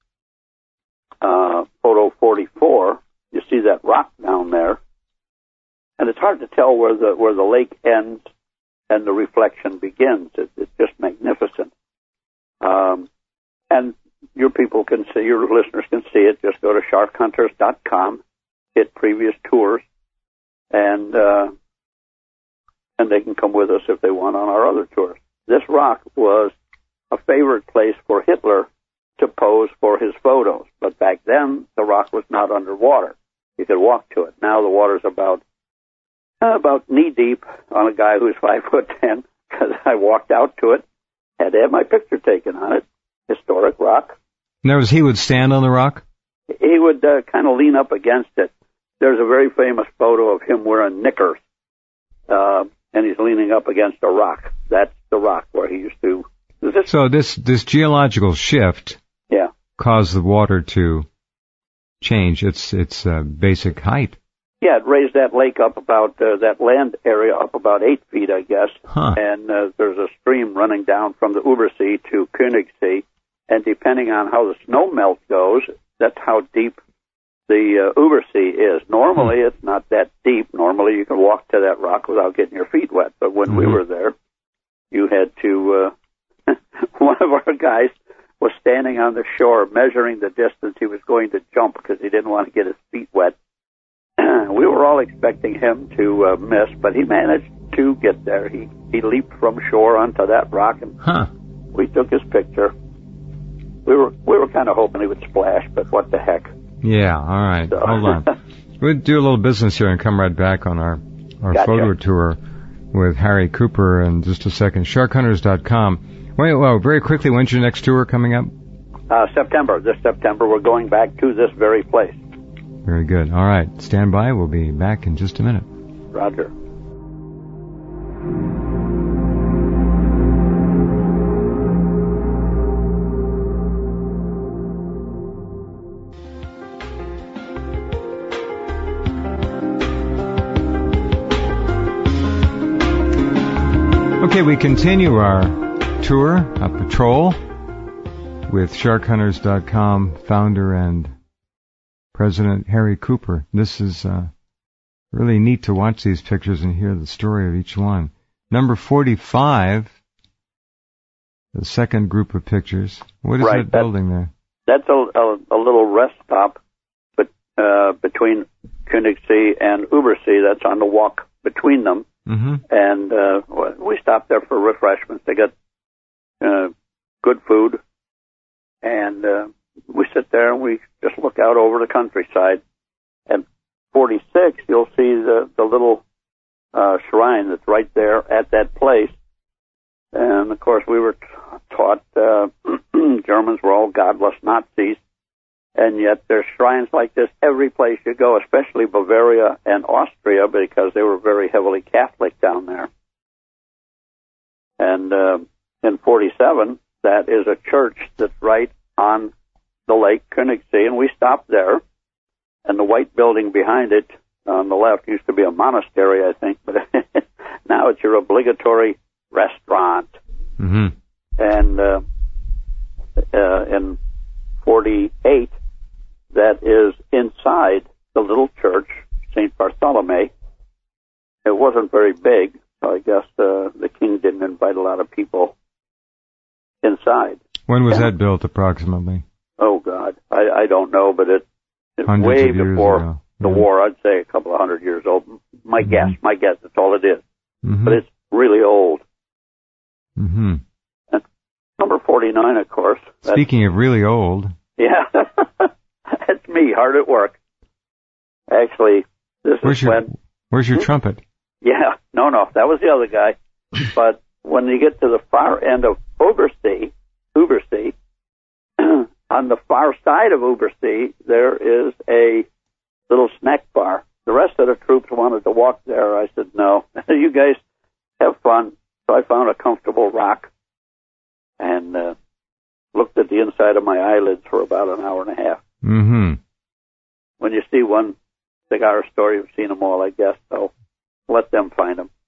S3: photo 44, you see that rock down there, and it's hard to tell where the lake ends and the reflection begins. It's just magnificent. And your people can see, your listeners can see it. Just go to sharkhunters.com, hit previous tours, and they can come with us if they want on our other tours. This rock was a favorite place for Hitler to pose for his photos. But back then, the rock was not underwater. You could walk to it. Now the water's about knee deep on a guy who's 5'10", because I walked out to it, had to have my picture taken on it. Historic rock.
S2: Now, he would stand on the rock?
S3: He would kind of lean up against it. There's a very famous photo of him wearing knickers, and he's leaning up against a rock. That's the rock where he used to.
S2: So this geological shift caused the water to change its basic height.
S3: Yeah, it raised that lake up about, that land area up about 8 feet, I guess. And there's a stream running down from the Übersee to Königssee. And depending on how the snow melt goes, that's how deep the Übersee is. Normally, it's not that deep. Normally, you can walk to that rock without getting your feet wet. But when we were there, you had to... one of our guys was standing on the shore measuring the distance he was going to jump because he didn't want to get his feet wet. We were all expecting him to miss, but he managed. to get there. He leaped from shore onto that rock, and we took his picture. We were kind of hoping he would splash, but what the heck.
S2: Yeah, all right. So. Hold on. We'll do a little business here and come right back on our
S3: gotcha.
S2: Photo tour with Harry Cooper in just a second. SharkHunters.com. Wait, well, very quickly, when's your next tour coming up?
S3: September. This September, we're going back to this very place.
S2: Very good. All right. Stand by. We'll be back in just a minute.
S3: Roger.
S2: Okay, we continue our tour, a patrol, with SharkHunters.com founder and President Harry Cooper. This is really neat to watch these pictures and hear the story of each one. Number 45, the second group of pictures. What is that building there?
S3: That's a little rest stop between Königssee and Übersee. That's on the walk between them.
S2: Mm-hmm.
S3: And we stopped there for refreshments. They got good food, and we sit there and we just look out over the countryside. And 46, you'll see the little shrine that's right there at that place. And of course, we were taught Germans were all godless Nazis, and yet there's shrines like this every place you go, especially Bavaria and Austria, because they were very heavily Catholic down there. And in 47, that is a church that's right on the Lake Königssee, and we stopped there. And the white building behind it on the left used to be a monastery, I think, but now it's your obligatory restaurant.
S2: Mm-hmm.
S3: And in 48, that is inside the little church, St. Bartholomew. It wasn't very big, so I guess the king didn't invite a lot of people inside.
S2: When was that built, approximately?
S3: Oh, God. I don't know, but it's
S2: Hundreds
S3: way
S2: of years
S3: before
S2: ago.
S3: the war. I'd say a couple of 100 years old. My guess, that's all it is.
S2: Mm-hmm.
S3: But it's really old.
S2: Mm-hmm.
S3: And number 49, of course.
S2: Speaking of really old.
S3: Yeah. That's me, hard at work. Actually, Where's
S2: your trumpet?
S3: Yeah. No, that was the other guy. But when you get to the far end of Übersee, on the far side of Übersee, there is a little snack bar. The rest of the troops wanted to walk there. I said, no, you guys have fun. So I found a comfortable rock and looked at the inside of my eyelids for about an hour and a half.
S2: Mm-hmm.
S3: When you see one cigar store, you've seen them all, I guess, so let them find them.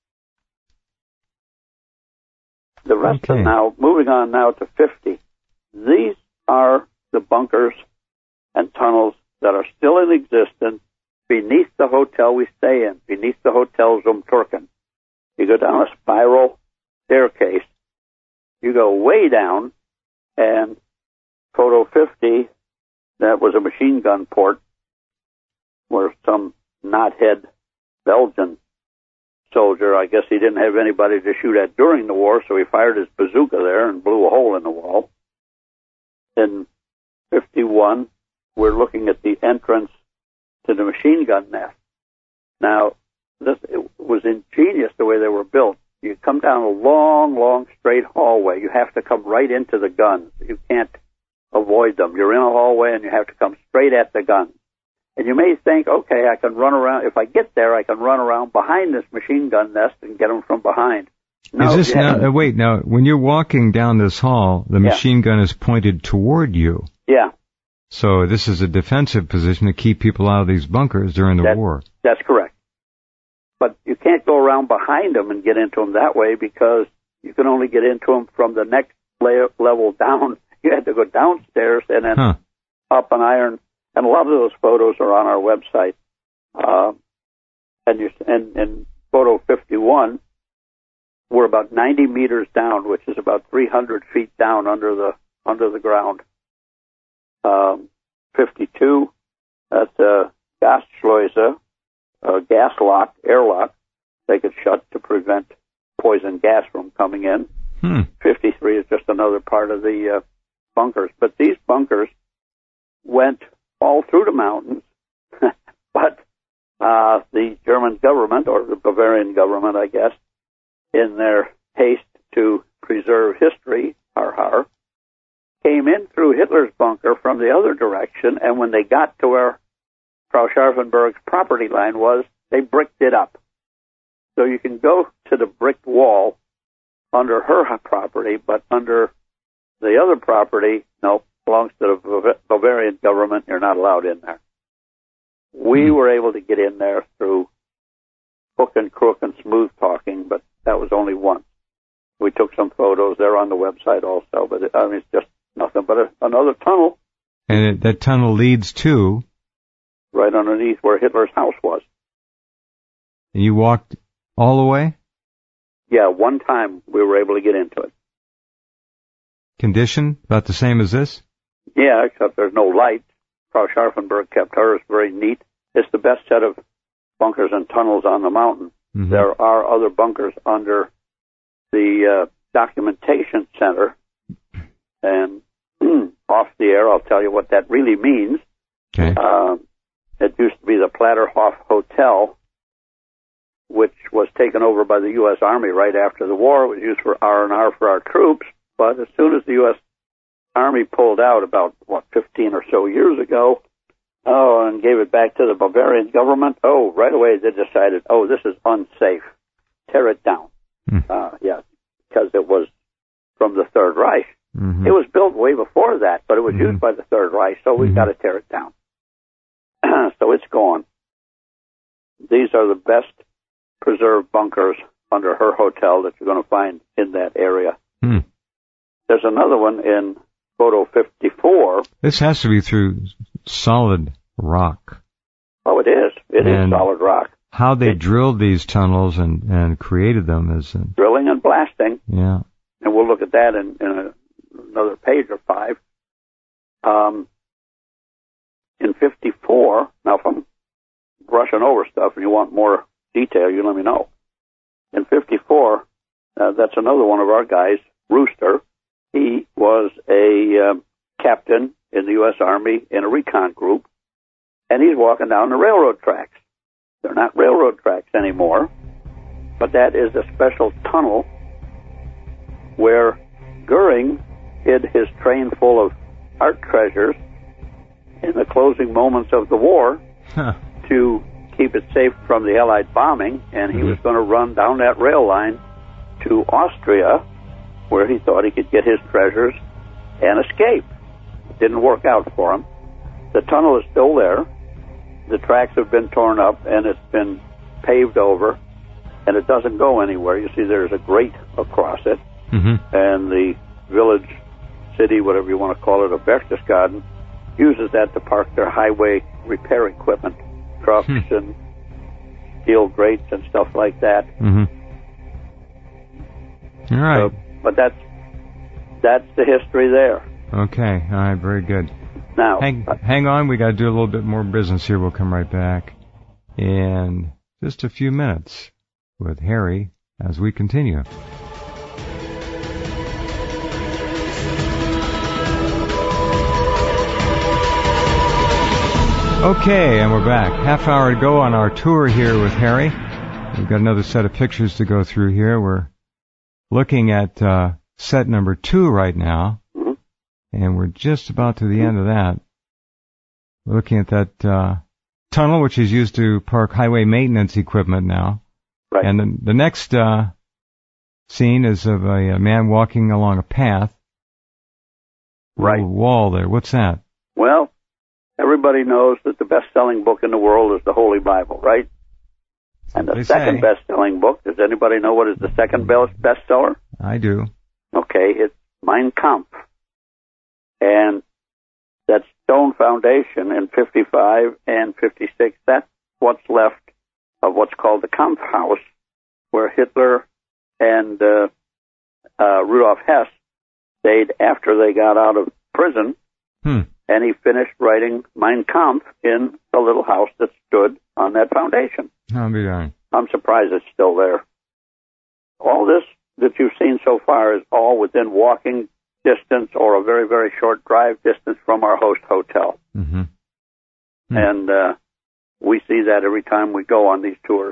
S3: The rest
S2: Okay.
S3: moving on now to 50. These are the bunkers and tunnels that are still in existence beneath the hotel we stay in, beneath the Hotel Zum Turken. You go down a spiral staircase. You go way down, and photo 50, that was a machine gun port where some knothead Belgian soldier, I guess he didn't have anybody to shoot at during the war, so he fired his bazooka there and blew a hole in the wall. In 51, we're looking at the entrance to the machine gun nest. Now, it was ingenious the way they were built. You come down a long, long, straight hallway. You have to come right into the guns. You can't avoid them. You're in a hallway and you have to come straight at the gun. And you may think, okay, I can run around. If I get there, I can run around behind this machine gun nest and get them from behind. No,
S2: is this now, when you're walking down this hall, the machine gun is pointed toward you.
S3: Yeah.
S2: So this is a defensive position to keep people out of these bunkers during the war.
S3: That's correct. But you can't go around behind them and get into them that way because you can only get into them from the next level down. You had to go downstairs and then up an iron. And a lot of those photos are on our website. And photo 51, we're about 90 meters down, which is about 300 feet down under the ground. 52, that's a Gasschleuse, gas lock, airlock, they could shut to prevent poison gas from coming in. 53 is just another part of the bunkers. But these bunkers went all through the mountains, but the German government, or the Bavarian government, I guess, in their haste to preserve history, came in through Hitler's bunker from the other direction, and when they got to where Frau Scharfenberg's property line was, they bricked it up. So you can go to the bricked wall under her property, but under the other property, no, belongs to the Bavarian government. You're not allowed in there. We were able to get in there through hook and crook and smooth talking, but that was only once. We took some photos. They're on the website also, but it's just nothing but another tunnel.
S2: And that tunnel leads to?
S3: Right underneath where Hitler's house was.
S2: And you walked all the way?
S3: Yeah, one time we were able to get into it.
S2: Condition about the same as this?
S3: Yeah, except there's no light. Frau Scharfenberg kept hers very neat. It's the best set of bunkers and tunnels on the mountain. Mm-hmm. There are other bunkers under the documentation center, and off the air I'll tell you what that really means.
S2: Okay.
S3: It used to be the Platterhof Hotel, which was taken over by the U.S. Army right after the war. It was used for R&R for our troops, but as soon as the U.S. Army pulled out about, 15 or so years ago, and gave it back to the Bavarian government, right away they decided, this is unsafe. Tear it down. Because it was from the Third Reich. Mm-hmm. It was built way before that, but it was used by the Third Reich, so we've got to tear it down. So it's gone. These are the best preserved bunkers under her hotel that you're going to find in that area. There's another one in photo 54.
S2: This has to be through solid rock.
S3: Oh, it is. It is solid rock.
S2: How they drilled these tunnels and created them is...
S3: drilling and blasting.
S2: Yeah.
S3: And we'll look at that in another page or 5. In 54, now if I'm brushing over stuff and you want more detail, you let me know. In 54, that's another one of our guys, Rooster. He was a captain in the U.S. Army in a recon group, and he's walking down the railroad tracks. They're not railroad tracks anymore, but that is a special tunnel where Goering hid his train full of art treasures in the closing moments of the war to keep it safe from the Allied bombing, and he was going to run down that rail line to Austria, where he thought he could get his treasures and escape. It didn't work out for him. The tunnel is still there. The tracks have been torn up, and it's been paved over, and it doesn't go anywhere. You see there's a grate across it, and the village, city, whatever you want to call it, of Berchtesgaden, uses that to park their highway repair equipment, trucks and steel grates and stuff like that.
S2: All right.
S3: But that's the history there.
S2: Okay. All right. Very good.
S3: Now,
S2: hang on. We got to do a little bit more business here. We'll come right back in just a few minutes with Harry as we continue. Okay, and we're back. Half hour to go on our tour here with Harry. We've got another set of pictures to go through here. We're looking at set number 2 right now, and we're just about to the end of that. We're looking at that tunnel, which is used to park highway maintenance equipment now.
S3: Right.
S2: And the next scene is of a man walking along a path.
S3: Right.
S2: Wall there. What's that?
S3: Well, everybody knows that the best-selling book in the world is the Holy Bible, right? And the second best-selling book, does anybody know what is the second bestseller?
S2: I do.
S3: Okay, it's Mein Kampf. And that stone foundation in 55 and 56, that's what's left of what's called the Kampfhaus, where Hitler and Rudolf Hess stayed after they got out of prison. And he finished writing Mein Kampf in the little house that stood on that foundation.
S2: I'll be darned.
S3: I'm surprised it's still there. All this that you've seen so far is all within walking distance or a very, very short drive distance from our host hotel.
S2: Mm-hmm.
S3: And we see that every time we go on these tours.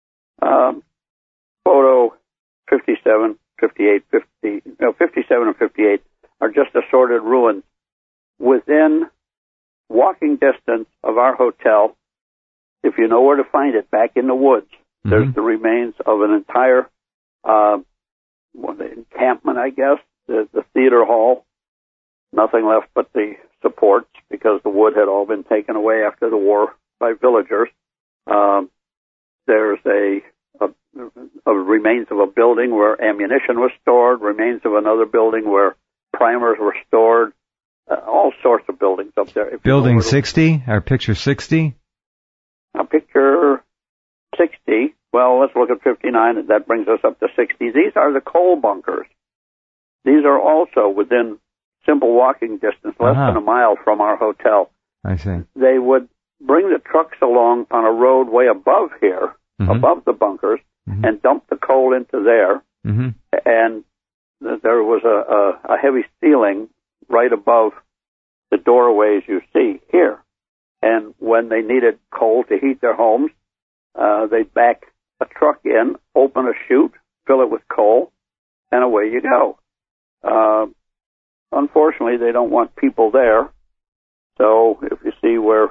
S3: Photo 57, 58, 57 and 58 are just assorted ruins within walking distance of our hotel. If you know where to find it, back in the woods, there's the remains of an entire encampment, I guess, the theater hall. Nothing left but the supports because the wood had all been taken away after the war by villagers. There's a remains of a building where ammunition was stored, remains of another building where primers were stored, all sorts of buildings up there.
S2: Building 60, or picture 60?
S3: Picture 60, well, let's look at 59, and that brings us up to 60. These are the coal bunkers. These are also within simple walking distance, less than a mile from our hotel.
S2: I see.
S3: They would bring the trucks along on a road way above here, above the bunkers, and dump the coal into there. And there was a heavy ceiling right above the doorways you see here. And when they needed coal to heat their homes, they'd back a truck in, open a chute, fill it with coal, and away you go. Unfortunately, they don't want people there. So if you see where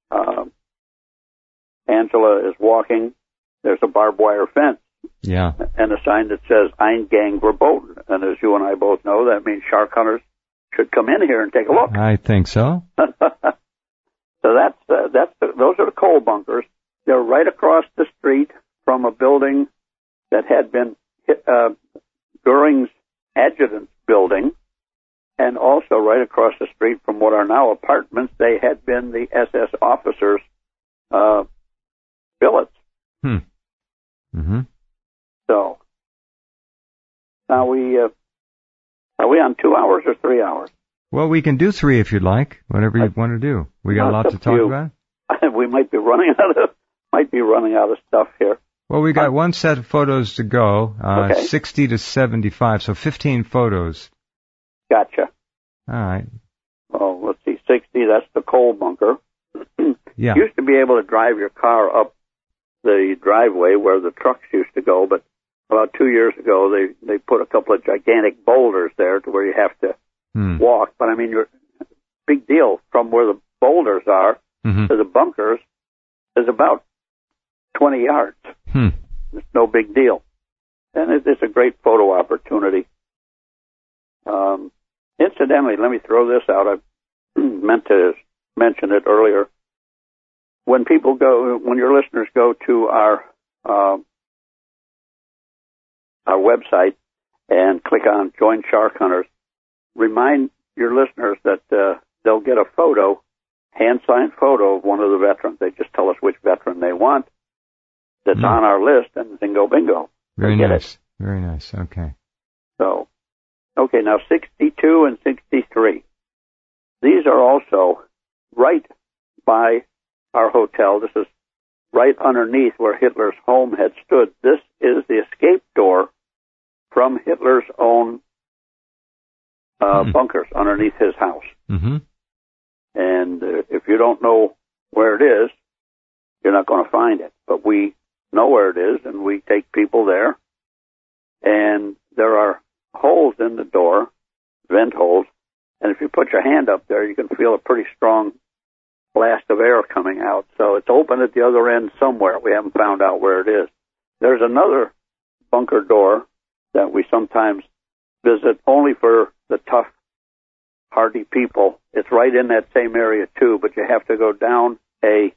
S3: Angela is walking, there's a barbed wire fence.
S2: Yeah. And
S3: a sign that says Eingang verboten. And as you and I both know, that means shark hunters should come in here and take a look.
S2: I think so.
S3: So those are the coal bunkers. They're right across the street from a building that had been Goering's adjutant's building, and also right across the street from what are now apartments. They had been the SS officers' billets. So now are we on 2 hours or 3 hours?
S2: Well, we can do 3 if you'd like. Whatever you want to do. We got a lot to talk about.
S3: We might be running out of stuff here.
S2: Well, we got one set of photos to go. 60 to 75, so 15 photos.
S3: Gotcha.
S2: All right.
S3: Oh, let's see, 60. That's the coal bunker.
S2: Yeah.
S3: You used to be able to drive your car up the driveway where the trucks used to go, but about 2 years ago they put a couple of gigantic boulders there to where you have to walk. But I mean, big deal from where the boulders are to the bunkers is about 20 yards. It's no big deal, and it's a great photo opportunity. Incidentally, let me throw this out. I meant to mention it earlier. When your listeners go to our website and click on Join Shark Hunters, remind your listeners that they'll get a photo, hand-signed photo of one of the veterans. They just tell us which veteran they want that's on our list, and bingo, bingo.
S2: Very nice. Very nice. Okay.
S3: So, okay, now 62 and 63. These are also right by our hotel. This is right underneath where Hitler's home had stood. This is the escape door from Hitler's own bunkers underneath his house. And if you don't know where it is, you're not going to find it. But we know where it is, and we take people there. And there are holes in the door, vent holes, and if you put your hand up there, you can feel a pretty strong blast of air coming out. So it's open at the other end somewhere. We haven't found out where it is. There's another bunker door that we sometimes visit only for the tough, hardy people. It's right in that same area, too, but you have to go down a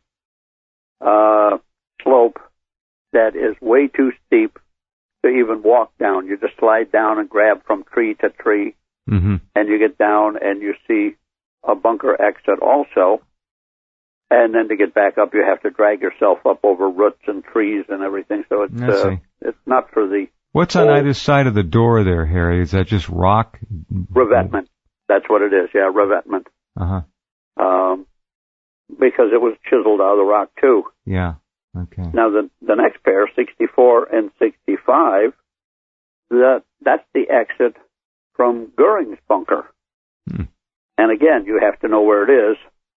S3: slope that is way too steep to even walk down. You just slide down and grab from tree to tree, and you get down and you see a bunker exit also. And then to get back up, you have to drag yourself up over roots and trees and everything. So it's not for the...
S2: What's on either side of the door there, Harry? Is that just rock?
S3: Revetment. That's what it is, yeah, revetment. Because it was chiseled out of the rock, too.
S2: Yeah. Okay.
S3: Now, the next pair, 64 and 65, that's the exit from Goering's bunker.
S2: Hmm.
S3: And again, you have to know where it is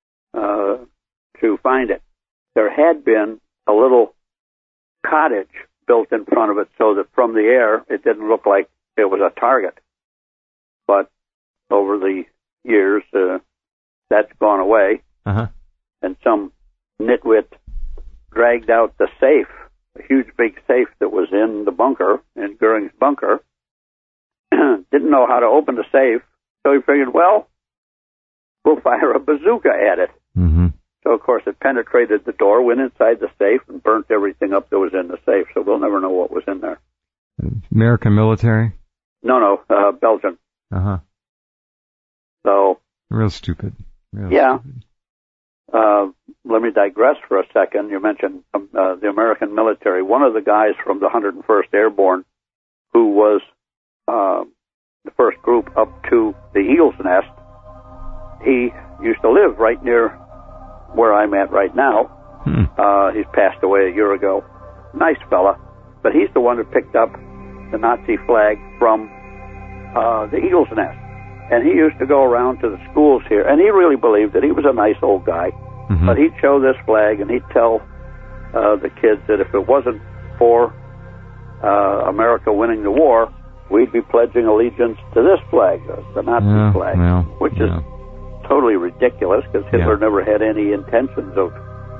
S3: to find it. There had been a little cottage built in front of it so that from the air it didn't look like it was a target. But over the years, that's gone away.
S2: Uh-huh.
S3: And some nitwit dragged out the safe, a huge big safe that was in the bunker, in Goering's bunker. Didn't know how to open the safe, so he figured, well, we'll fire a bazooka at it.
S2: Mm-hmm.
S3: So, of course, it penetrated the door, went inside the safe, and burnt everything up that was in the safe. So we'll never know what was in there.
S2: American military?
S3: No, Belgian.
S2: Uh-huh.
S3: So.
S2: Real stupid.
S3: Yeah.
S2: Stupid.
S3: Let me digress for a second. You mentioned the American military. One of the guys from the 101st Airborne, who was the first group up to the Eagle's Nest, he used to live right near where I'm at right now. He's passed away a year ago. Nice fella. But he's the one who picked up the Nazi flag from the Eagle's Nest. And he used to go around to the schools here, and he really believed that he was a nice old guy.
S2: Mm-hmm.
S3: But he'd show this flag, and he'd tell the kids that if it wasn't for America winning the war, we'd be pledging allegiance to this flag, the Nazi flag, which is totally ridiculous because Hitler never had any intentions of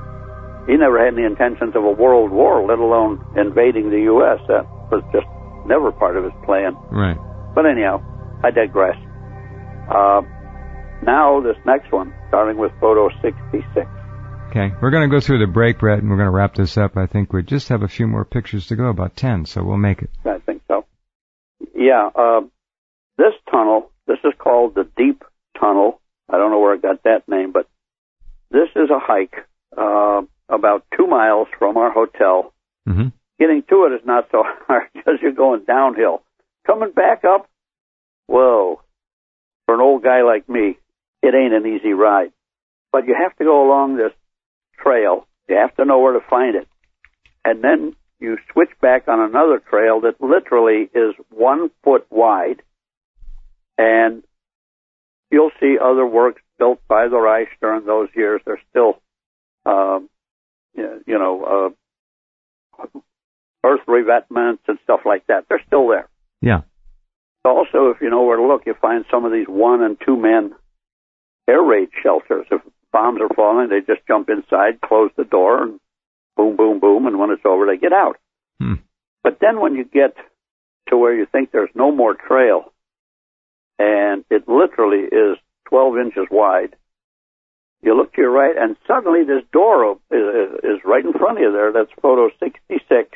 S3: a world war, let alone invading the U.S. That was just never part of his plan.
S2: Right.
S3: But anyhow, I digress. Now this next one, starting with photo 66.
S2: Okay, we're going to go through the break, Brett, and we're going to wrap this up. I think we just have a few more pictures to go, about 10, so we'll make it.
S3: I think so. Yeah, this tunnel, this is called the Deep Tunnel. I don't know where I got that name, but this is a hike about 2 miles from our hotel.
S2: Mm-hmm.
S3: Getting to it is not so hard because you're going downhill. Coming back up, whoa. For an old guy like me, it ain't an easy ride. But you have to go along this trail. You have to know where to find it. And then you switch back on another trail that literally is 1 foot wide. And you'll see other works built by the Reich during those years. They're still, earth revetments and stuff like that. They're still there.
S2: Yeah.
S3: Also, if you know where to look, you find some of these 1 and 2 man air raid shelters. If bombs are falling, they just jump inside, close the door, and boom, boom, boom, and when it's over, they get out. But then when you get to where you think there's no more trail, and it literally is 12 inches wide, you look to your right, and suddenly this door is right in front of you there. That's photo 66.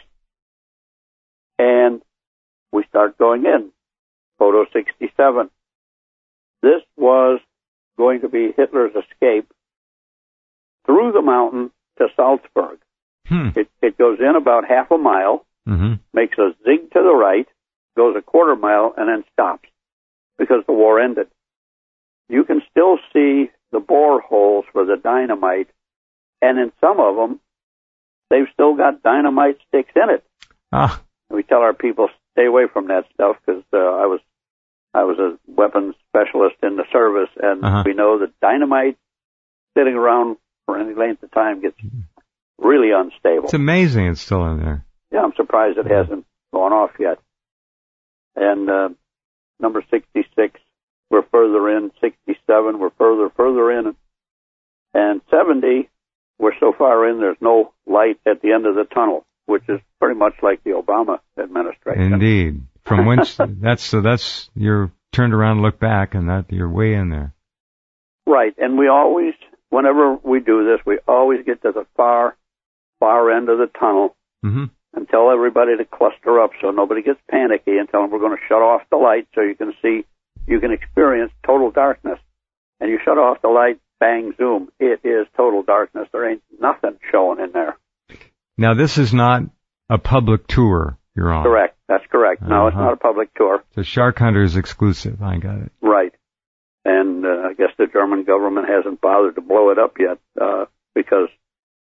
S3: And we start going in. Photo 67. This was going to be Hitler's escape through the mountain to Salzburg. It goes in about half a mile, makes a zig to the right, goes a quarter mile, and then stops because the war ended. You can still see the bore holes for the dynamite, and in some of them, they've still got dynamite sticks in it. We tell our people, stay away from that stuff because I was a weapons specialist in the service, and we know that dynamite sitting around for any length of time gets really unstable.
S2: It's amazing it's still in there.
S3: Yeah, I'm surprised it hasn't gone off yet. And number 66, we're further in. 67, we're further in. And 70, we're so far in, there's no light at the end of the tunnel, which is pretty much like the Obama administration.
S2: Indeed. From whence, that's, you're turned around and look back, and that you're way in there.
S3: Right. And we always, whenever we do this, we always get to the far end of the tunnel and tell everybody to cluster up so nobody gets panicky, and tell them we're going to shut off the light so you can experience total darkness. And you shut off the light, bang, zoom. It is total darkness. There ain't nothing showing in there.
S2: Now, this is not a public tour you're on.
S3: Correct. That's correct. No, it's not a public tour.
S2: The Shark Hunters exclusive. I got it.
S3: Right. And I guess the German government hasn't bothered to blow it up yet because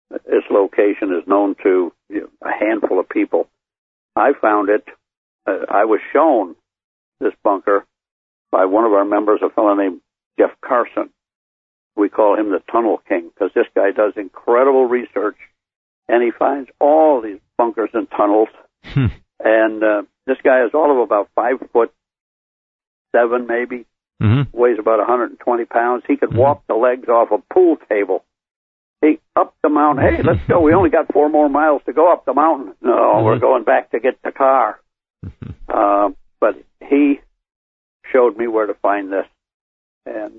S3: its location is known to a handful of people. I found it. I was shown this bunker by one of our members, a fellow named Jeff Carson. We call him the Tunnel King because this guy does incredible research, and he finds all these bunkers and tunnels. And this guy is all of about 5'7", maybe. Weighs about 120 pounds. He could walk the legs off a pool table. He up the mountain. Hey, let's go. We only got 4 more miles to go up the mountain. No, we're going back to get the car. But he showed me where to find this. And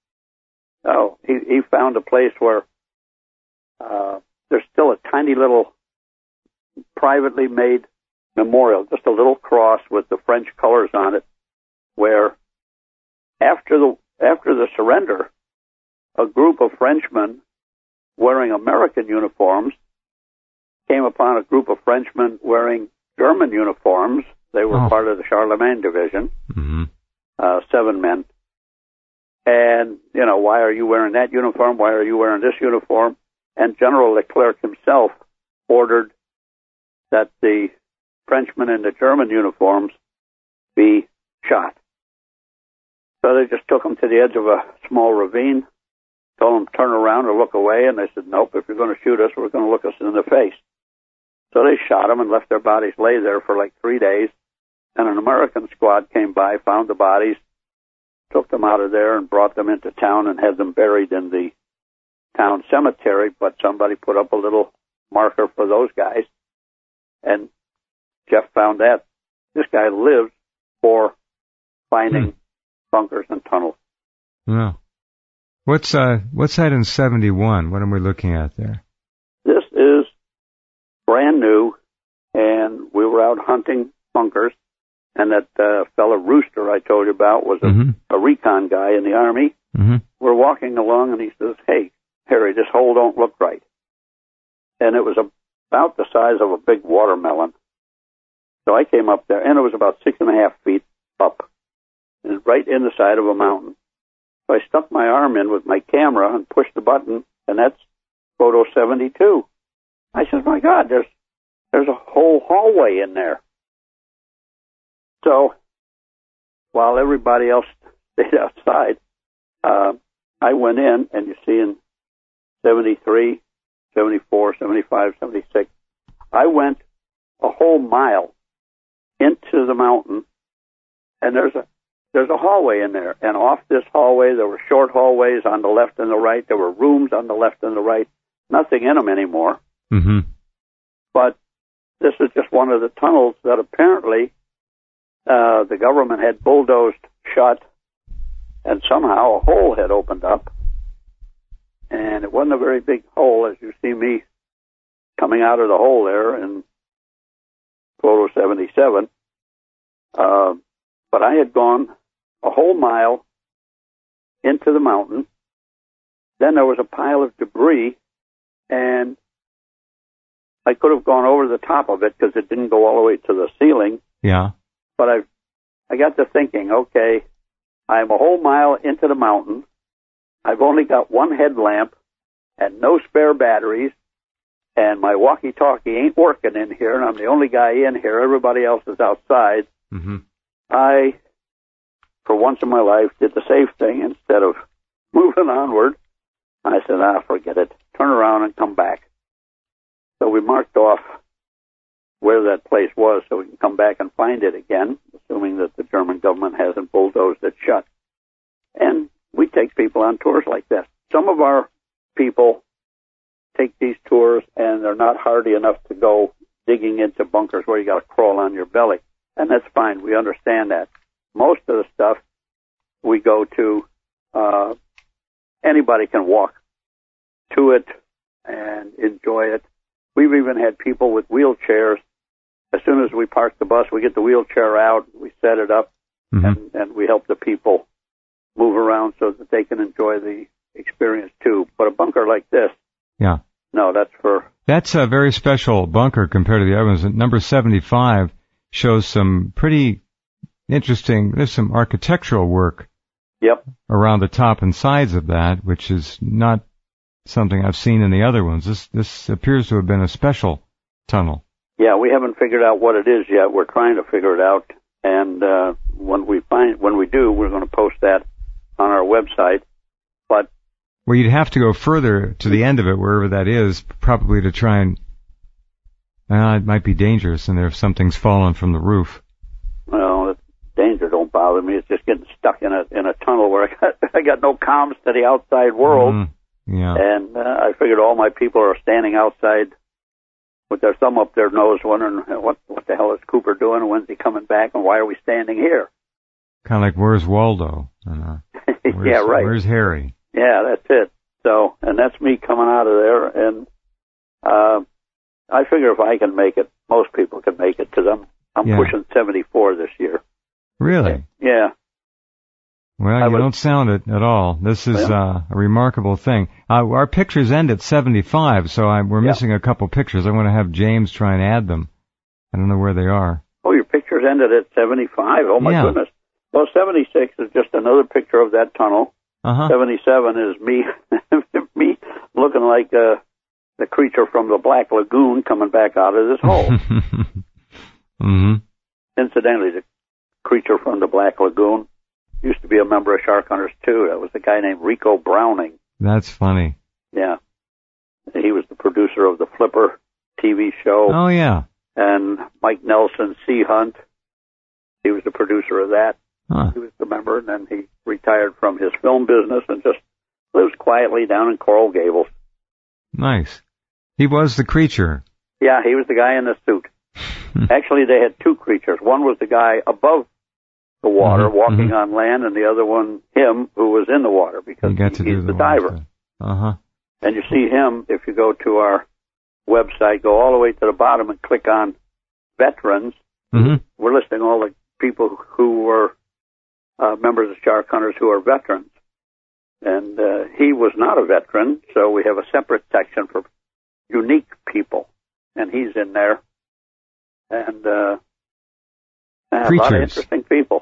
S3: he found a place where there's still a tiny little privately made memorial, just a little cross with the French colors on it, where after the surrender, a group of Frenchmen wearing American uniforms came upon a group of Frenchmen wearing German uniforms. They were part of the Charlemagne division, 7 men. And, why are you wearing that uniform? Why are you wearing this uniform? And General Leclerc himself ordered that the Frenchmen in the German uniforms be shot. So they just took them to the edge of a small ravine, told them to turn around or look away, and they said, nope, if you're going to shoot us, we're going to look us in the face. So they shot them and left their bodies lay there for like 3 days, and an American squad came by, found the bodies, took them out of there and brought them into town and had them buried in the town cemetery, but somebody put up a little marker for those guys, and Jeff found that. This guy lives for finding bunkers and tunnels.
S2: Yeah. What's that in 71? What am we looking at there?
S3: This is brand new, and we were out hunting bunkers, and that fellow Rooster I told you about was a recon guy in the Army. We're walking along, and he says, hey, Harry, this hole don't look right. And it was about the size of a big watermelon. So I came up there, and it was about 6.5 feet up, and right in the side of a mountain. So I stuck my arm in with my camera and pushed the button, and that's photo 72. I said, my God, there's a whole hallway in there. So while everybody else stayed outside, I went in, and you see in 73, 74, 75, 76, I went a whole mile into the mountain, and there's a hallway in there. And off this hallway, there were short hallways on the left and the right. There were rooms on the left and the right. Nothing in them anymore. But this is just one of the tunnels that apparently the government had bulldozed shut, and somehow a hole had opened up. And it wasn't a very big hole, as you see me coming out of the hole there in photo 77. But I had gone a whole mile into the mountain. Then there was a pile of debris, and I could have gone over the top of it because it didn't go all the way to the ceiling.
S2: Yeah.
S3: But I got to thinking, okay, I'm a whole mile into the mountain. I've only got one headlamp and no spare batteries, and my walkie-talkie ain't working in here, and I'm the only guy in here. Everybody else is outside. I, for once in my life, did the safe thing. Instead of moving onward, I said, forget it. Turn around and come back. So we marked off where that place was so we can come back and find it again, assuming that the German government hasn't bulldozed it shut. And we take people on tours like this. Some of our people take these tours, and they're not hardy enough to go digging into bunkers where you got to crawl on your belly. And that's fine. We understand that. Most of the stuff we go to, anybody can walk to it and enjoy it. We've even had people with wheelchairs. As soon as we park the bus, we get the wheelchair out, we set it up, and we help the people move around so that they can enjoy the experience too. But a bunker like this, no, that's
S2: a very special bunker compared to the other ones. Number 75 shows some pretty interesting, there's some architectural work around the top and sides of that, which is not something I've seen in the other ones. This appears to have been a special tunnel.
S3: Yeah, we haven't figured out what it is yet. We're trying to figure it out, and when we do, we're going to post that on our website. But
S2: well, you'd have to go further to the end of it, wherever that is, probably to try and. It might be dangerous in there if something's fallen from the roof.
S3: Well, danger don't bother me. It's just getting stuck in a tunnel where I got no comms to the outside world.
S2: Yeah.
S3: And I figured all my people are standing outside with their thumb up their nose, wondering what the hell is Cooper doing, and when's he coming back, and why are we standing here?
S2: Kind of like, where's Waldo?
S3: Yeah, right.
S2: Where's Harry?
S3: Yeah, that's it. So, and that's me coming out of there, and I figure if I can make it, most people can make it, because I'm pushing 74 this year.
S2: Really?
S3: Yeah.
S2: Well, you don't sound it at all. This is a remarkable thing. Our pictures end at 75, so we're missing a couple pictures. I want to have James try and add them. I don't know where they are.
S3: Oh, your pictures ended at 75? Oh, my goodness. Well, 76 is just another picture of that tunnel. 77 is me looking like the creature from the Black Lagoon coming back out of this hole.
S2: Mm-hmm.
S3: Incidentally, the creature from the Black Lagoon used to be a member of Shark Hunters, too. That was a guy named Rico Browning.
S2: That's funny.
S3: Yeah. He was the producer of the Flipper TV show.
S2: Oh, yeah.
S3: And Mike Nelson, Sea Hunt. He was the producer of that.
S2: Huh.
S3: He was the member, and then he retired from his film business and just lives quietly down in Coral Gables.
S2: Nice. He was the creature.
S3: Yeah, he was the guy in the suit. Actually, they had two creatures. One was the guy above the water, walking on land, and the other one, him, who was in the water, because he's the diver. And you see him, if you go to our website, go all the way to the bottom and click on veterans. We're listing all the people who were members of Shark Hunters who are veterans. And he was not a veteran, so we have a separate section for unique people, and he's in there. And a lot of interesting people.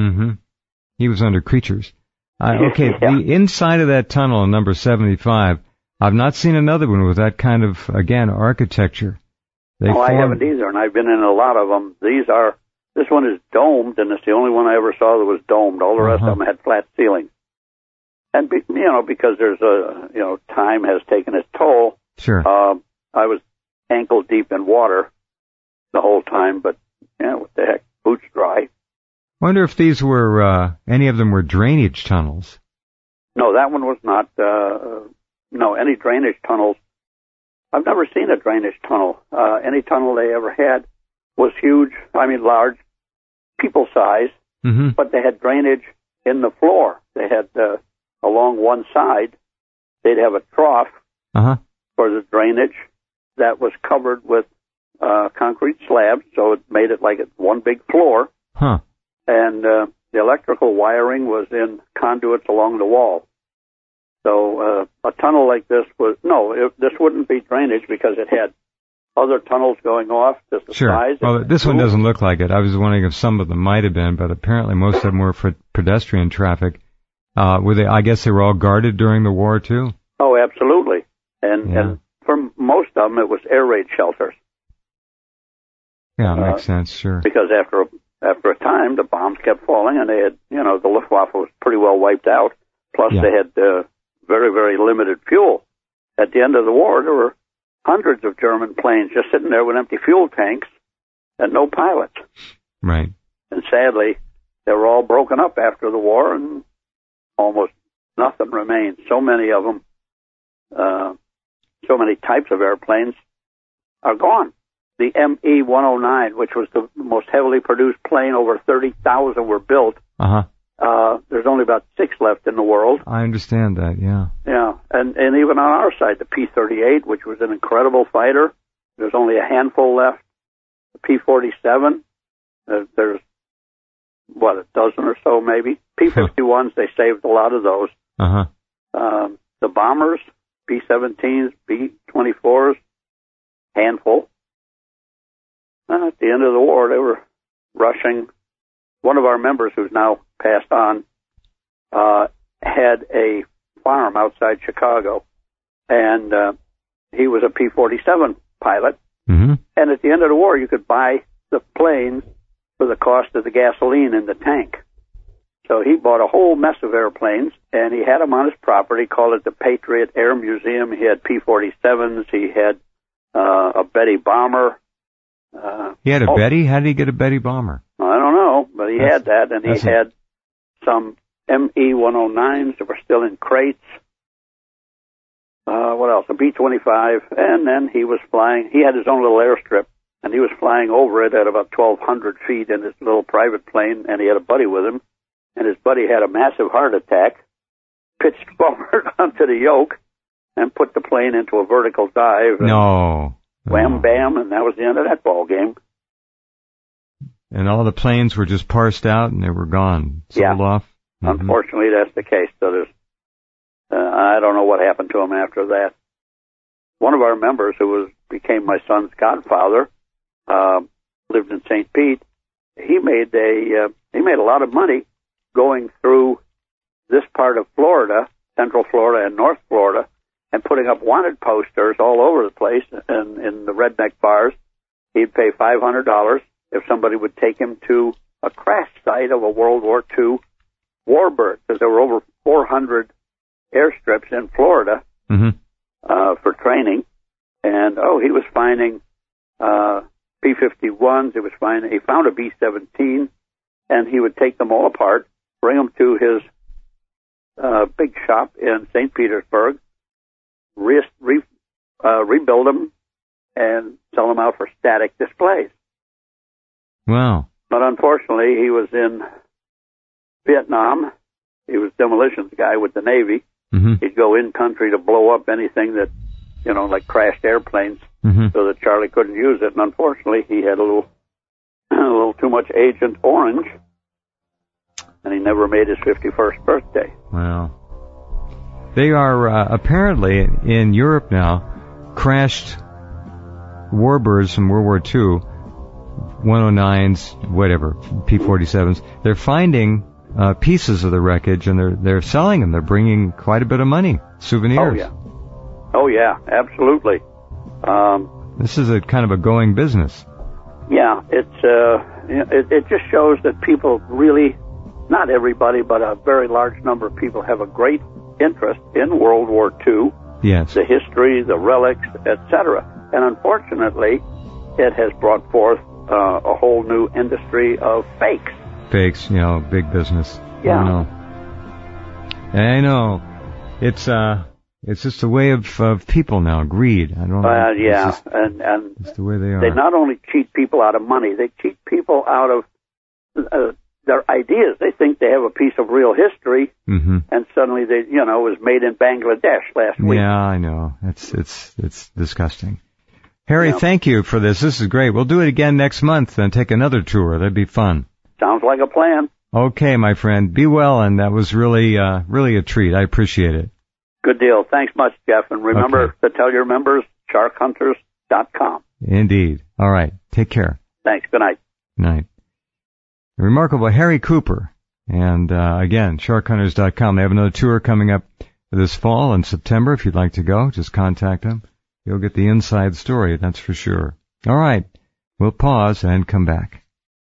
S2: He was under creatures. Okay, the inside of that tunnel in number 75, I've not seen another one with that kind of, again, architecture.
S3: I haven't either, and I've been in a lot of them. This one is domed, and it's the only one I ever saw that was domed. All the rest of them had flat ceilings. And, because there's time has taken its toll.
S2: Sure.
S3: I was ankle deep in water the whole time, but, what the heck, boots dry.
S2: Wonder if these were, any of them were drainage tunnels.
S3: No, that one was not, any drainage tunnels. I've never seen a drainage tunnel. Any tunnel they ever had was huge, large, people size, but they had drainage in the floor. They had, along one side, they'd have a trough for the drainage that was covered with concrete slabs, so it made it like one big floor. And the electrical wiring was in conduits along the wall. So a tunnel like this this wouldn't be drainage because it had other tunnels going off, just the size.
S2: Well, this one doesn't look like it. I was wondering if some of them might have been, but apparently most of them were for pedestrian traffic. I guess they were all guarded during the war, too? Oh,
S3: absolutely. And for most of them, it was air raid shelters.
S2: Yeah, makes sense, sure.
S3: Because after a time, the bombs kept falling, and they had, the Luftwaffe was pretty well wiped out. Plus, they had very, very limited fuel. At the end of the war, there were hundreds of German planes just sitting there with empty fuel tanks and no pilots.
S2: Right.
S3: And sadly, they were all broken up after the war, and almost nothing remains. So many of them, so many types of airplanes are gone. The ME-109, which was the most heavily produced plane, over 30,000 were built. There's only about 6 left in the world.
S2: I understand that, yeah.
S3: Yeah, and even on our side, the P-38, which was an incredible fighter, there's only a handful left. The P-47, there's, a dozen or so maybe. P-51s, they saved a lot of those. The bombers, B-17s, B-24s, handful. And at the end of the war, they were rushing. One of our members, who's now passed on, had a farm outside Chicago, and he was a P-47 pilot.
S2: Mm-hmm.
S3: And at the end of the war, you could buy the planes for the cost of the gasoline in the tank. So he bought a whole mess of airplanes, and he had them on his property, called it the Patriot Air Museum. He had P-47s. He had a Betty bomber.
S2: He had a Betty? How did he get a Betty bomber?
S3: I don't know, but he had that, and he had some ME-109s that were still in crates. What else? A B-25, and then he was flying. He had his own little airstrip, and he was flying over it at about 1,200 feet in his little private plane, and he had a buddy with him, and his buddy had a massive heart attack, pitched forward onto the yoke, and put the plane into a vertical dive.
S2: No.
S3: Wham, bam, and that was the end of that ball game.
S2: And all the planes were just parsed out, and they were gone, sold off? Mm-hmm.
S3: Unfortunately, that's the case. So there's, I don't know what happened to him after that. One of our members, who became my son's godfather, lived in St. Pete. He made a lot of money going through this part of Florida, Central Florida and North Florida, and putting up wanted posters all over the place in the redneck bars. He'd pay $500 if somebody would take him to a crash site of a World War II warbird, because there were over 400 airstrips in Florida for training. And, he was finding P-51s. He found a B-17, and he would take them all apart, bring them to his big shop in St. Petersburg, rebuild them, and sell them out for static displays.
S2: Wow.
S3: But unfortunately, he was in Vietnam. He was demolitions guy with the Navy.
S2: Mm-hmm.
S3: He'd go in country to blow up anything that, like crashed airplanes, so that Charlie couldn't use it. And unfortunately, he had a little too much Agent Orange, and he never made his 51st birthday.
S2: Wow. They are apparently in Europe now crashed warbirds from World War II, 109s, whatever, P-47s. They're finding pieces of the wreckage, and they're selling them. They're bringing quite a bit of money, souvenirs.
S3: Oh yeah, absolutely.
S2: This is a kind of a going business.
S3: Yeah, it just shows that people really, not everybody, but a very large number of people have a great interest in World War II.
S2: Yes.
S3: The history, the relics, etc. And unfortunately, it has brought forth a whole new industry of fakes.
S2: Fakes, big business.
S3: Yeah.
S2: I know. It's just a way of people now. Greed. I don't know.
S3: Yeah,
S2: and it's the way they are.
S3: They not only cheat people out of money, they cheat people out of their ideas. They think they have a piece of real history, and suddenly it was made in Bangladesh last week.
S2: Yeah, I know. It's disgusting. Harry, thank you for this. This is great. We'll do it again next month and take another tour. That'd be fun.
S3: Sounds like a plan.
S2: Okay, my friend. Be well, and that was really a treat. I appreciate it.
S3: Good deal. Thanks much, Jeff. And remember to tell your members, sharkhunters.com.
S2: Indeed. All right. Take care.
S3: Thanks. Good night.
S2: Night. The remarkable Harry Cooper. And again, sharkhunters.com. They have another tour coming up this fall in September. If you'd like to go, just contact them. You'll get the inside story, that's for sure. All right. We'll pause and come back.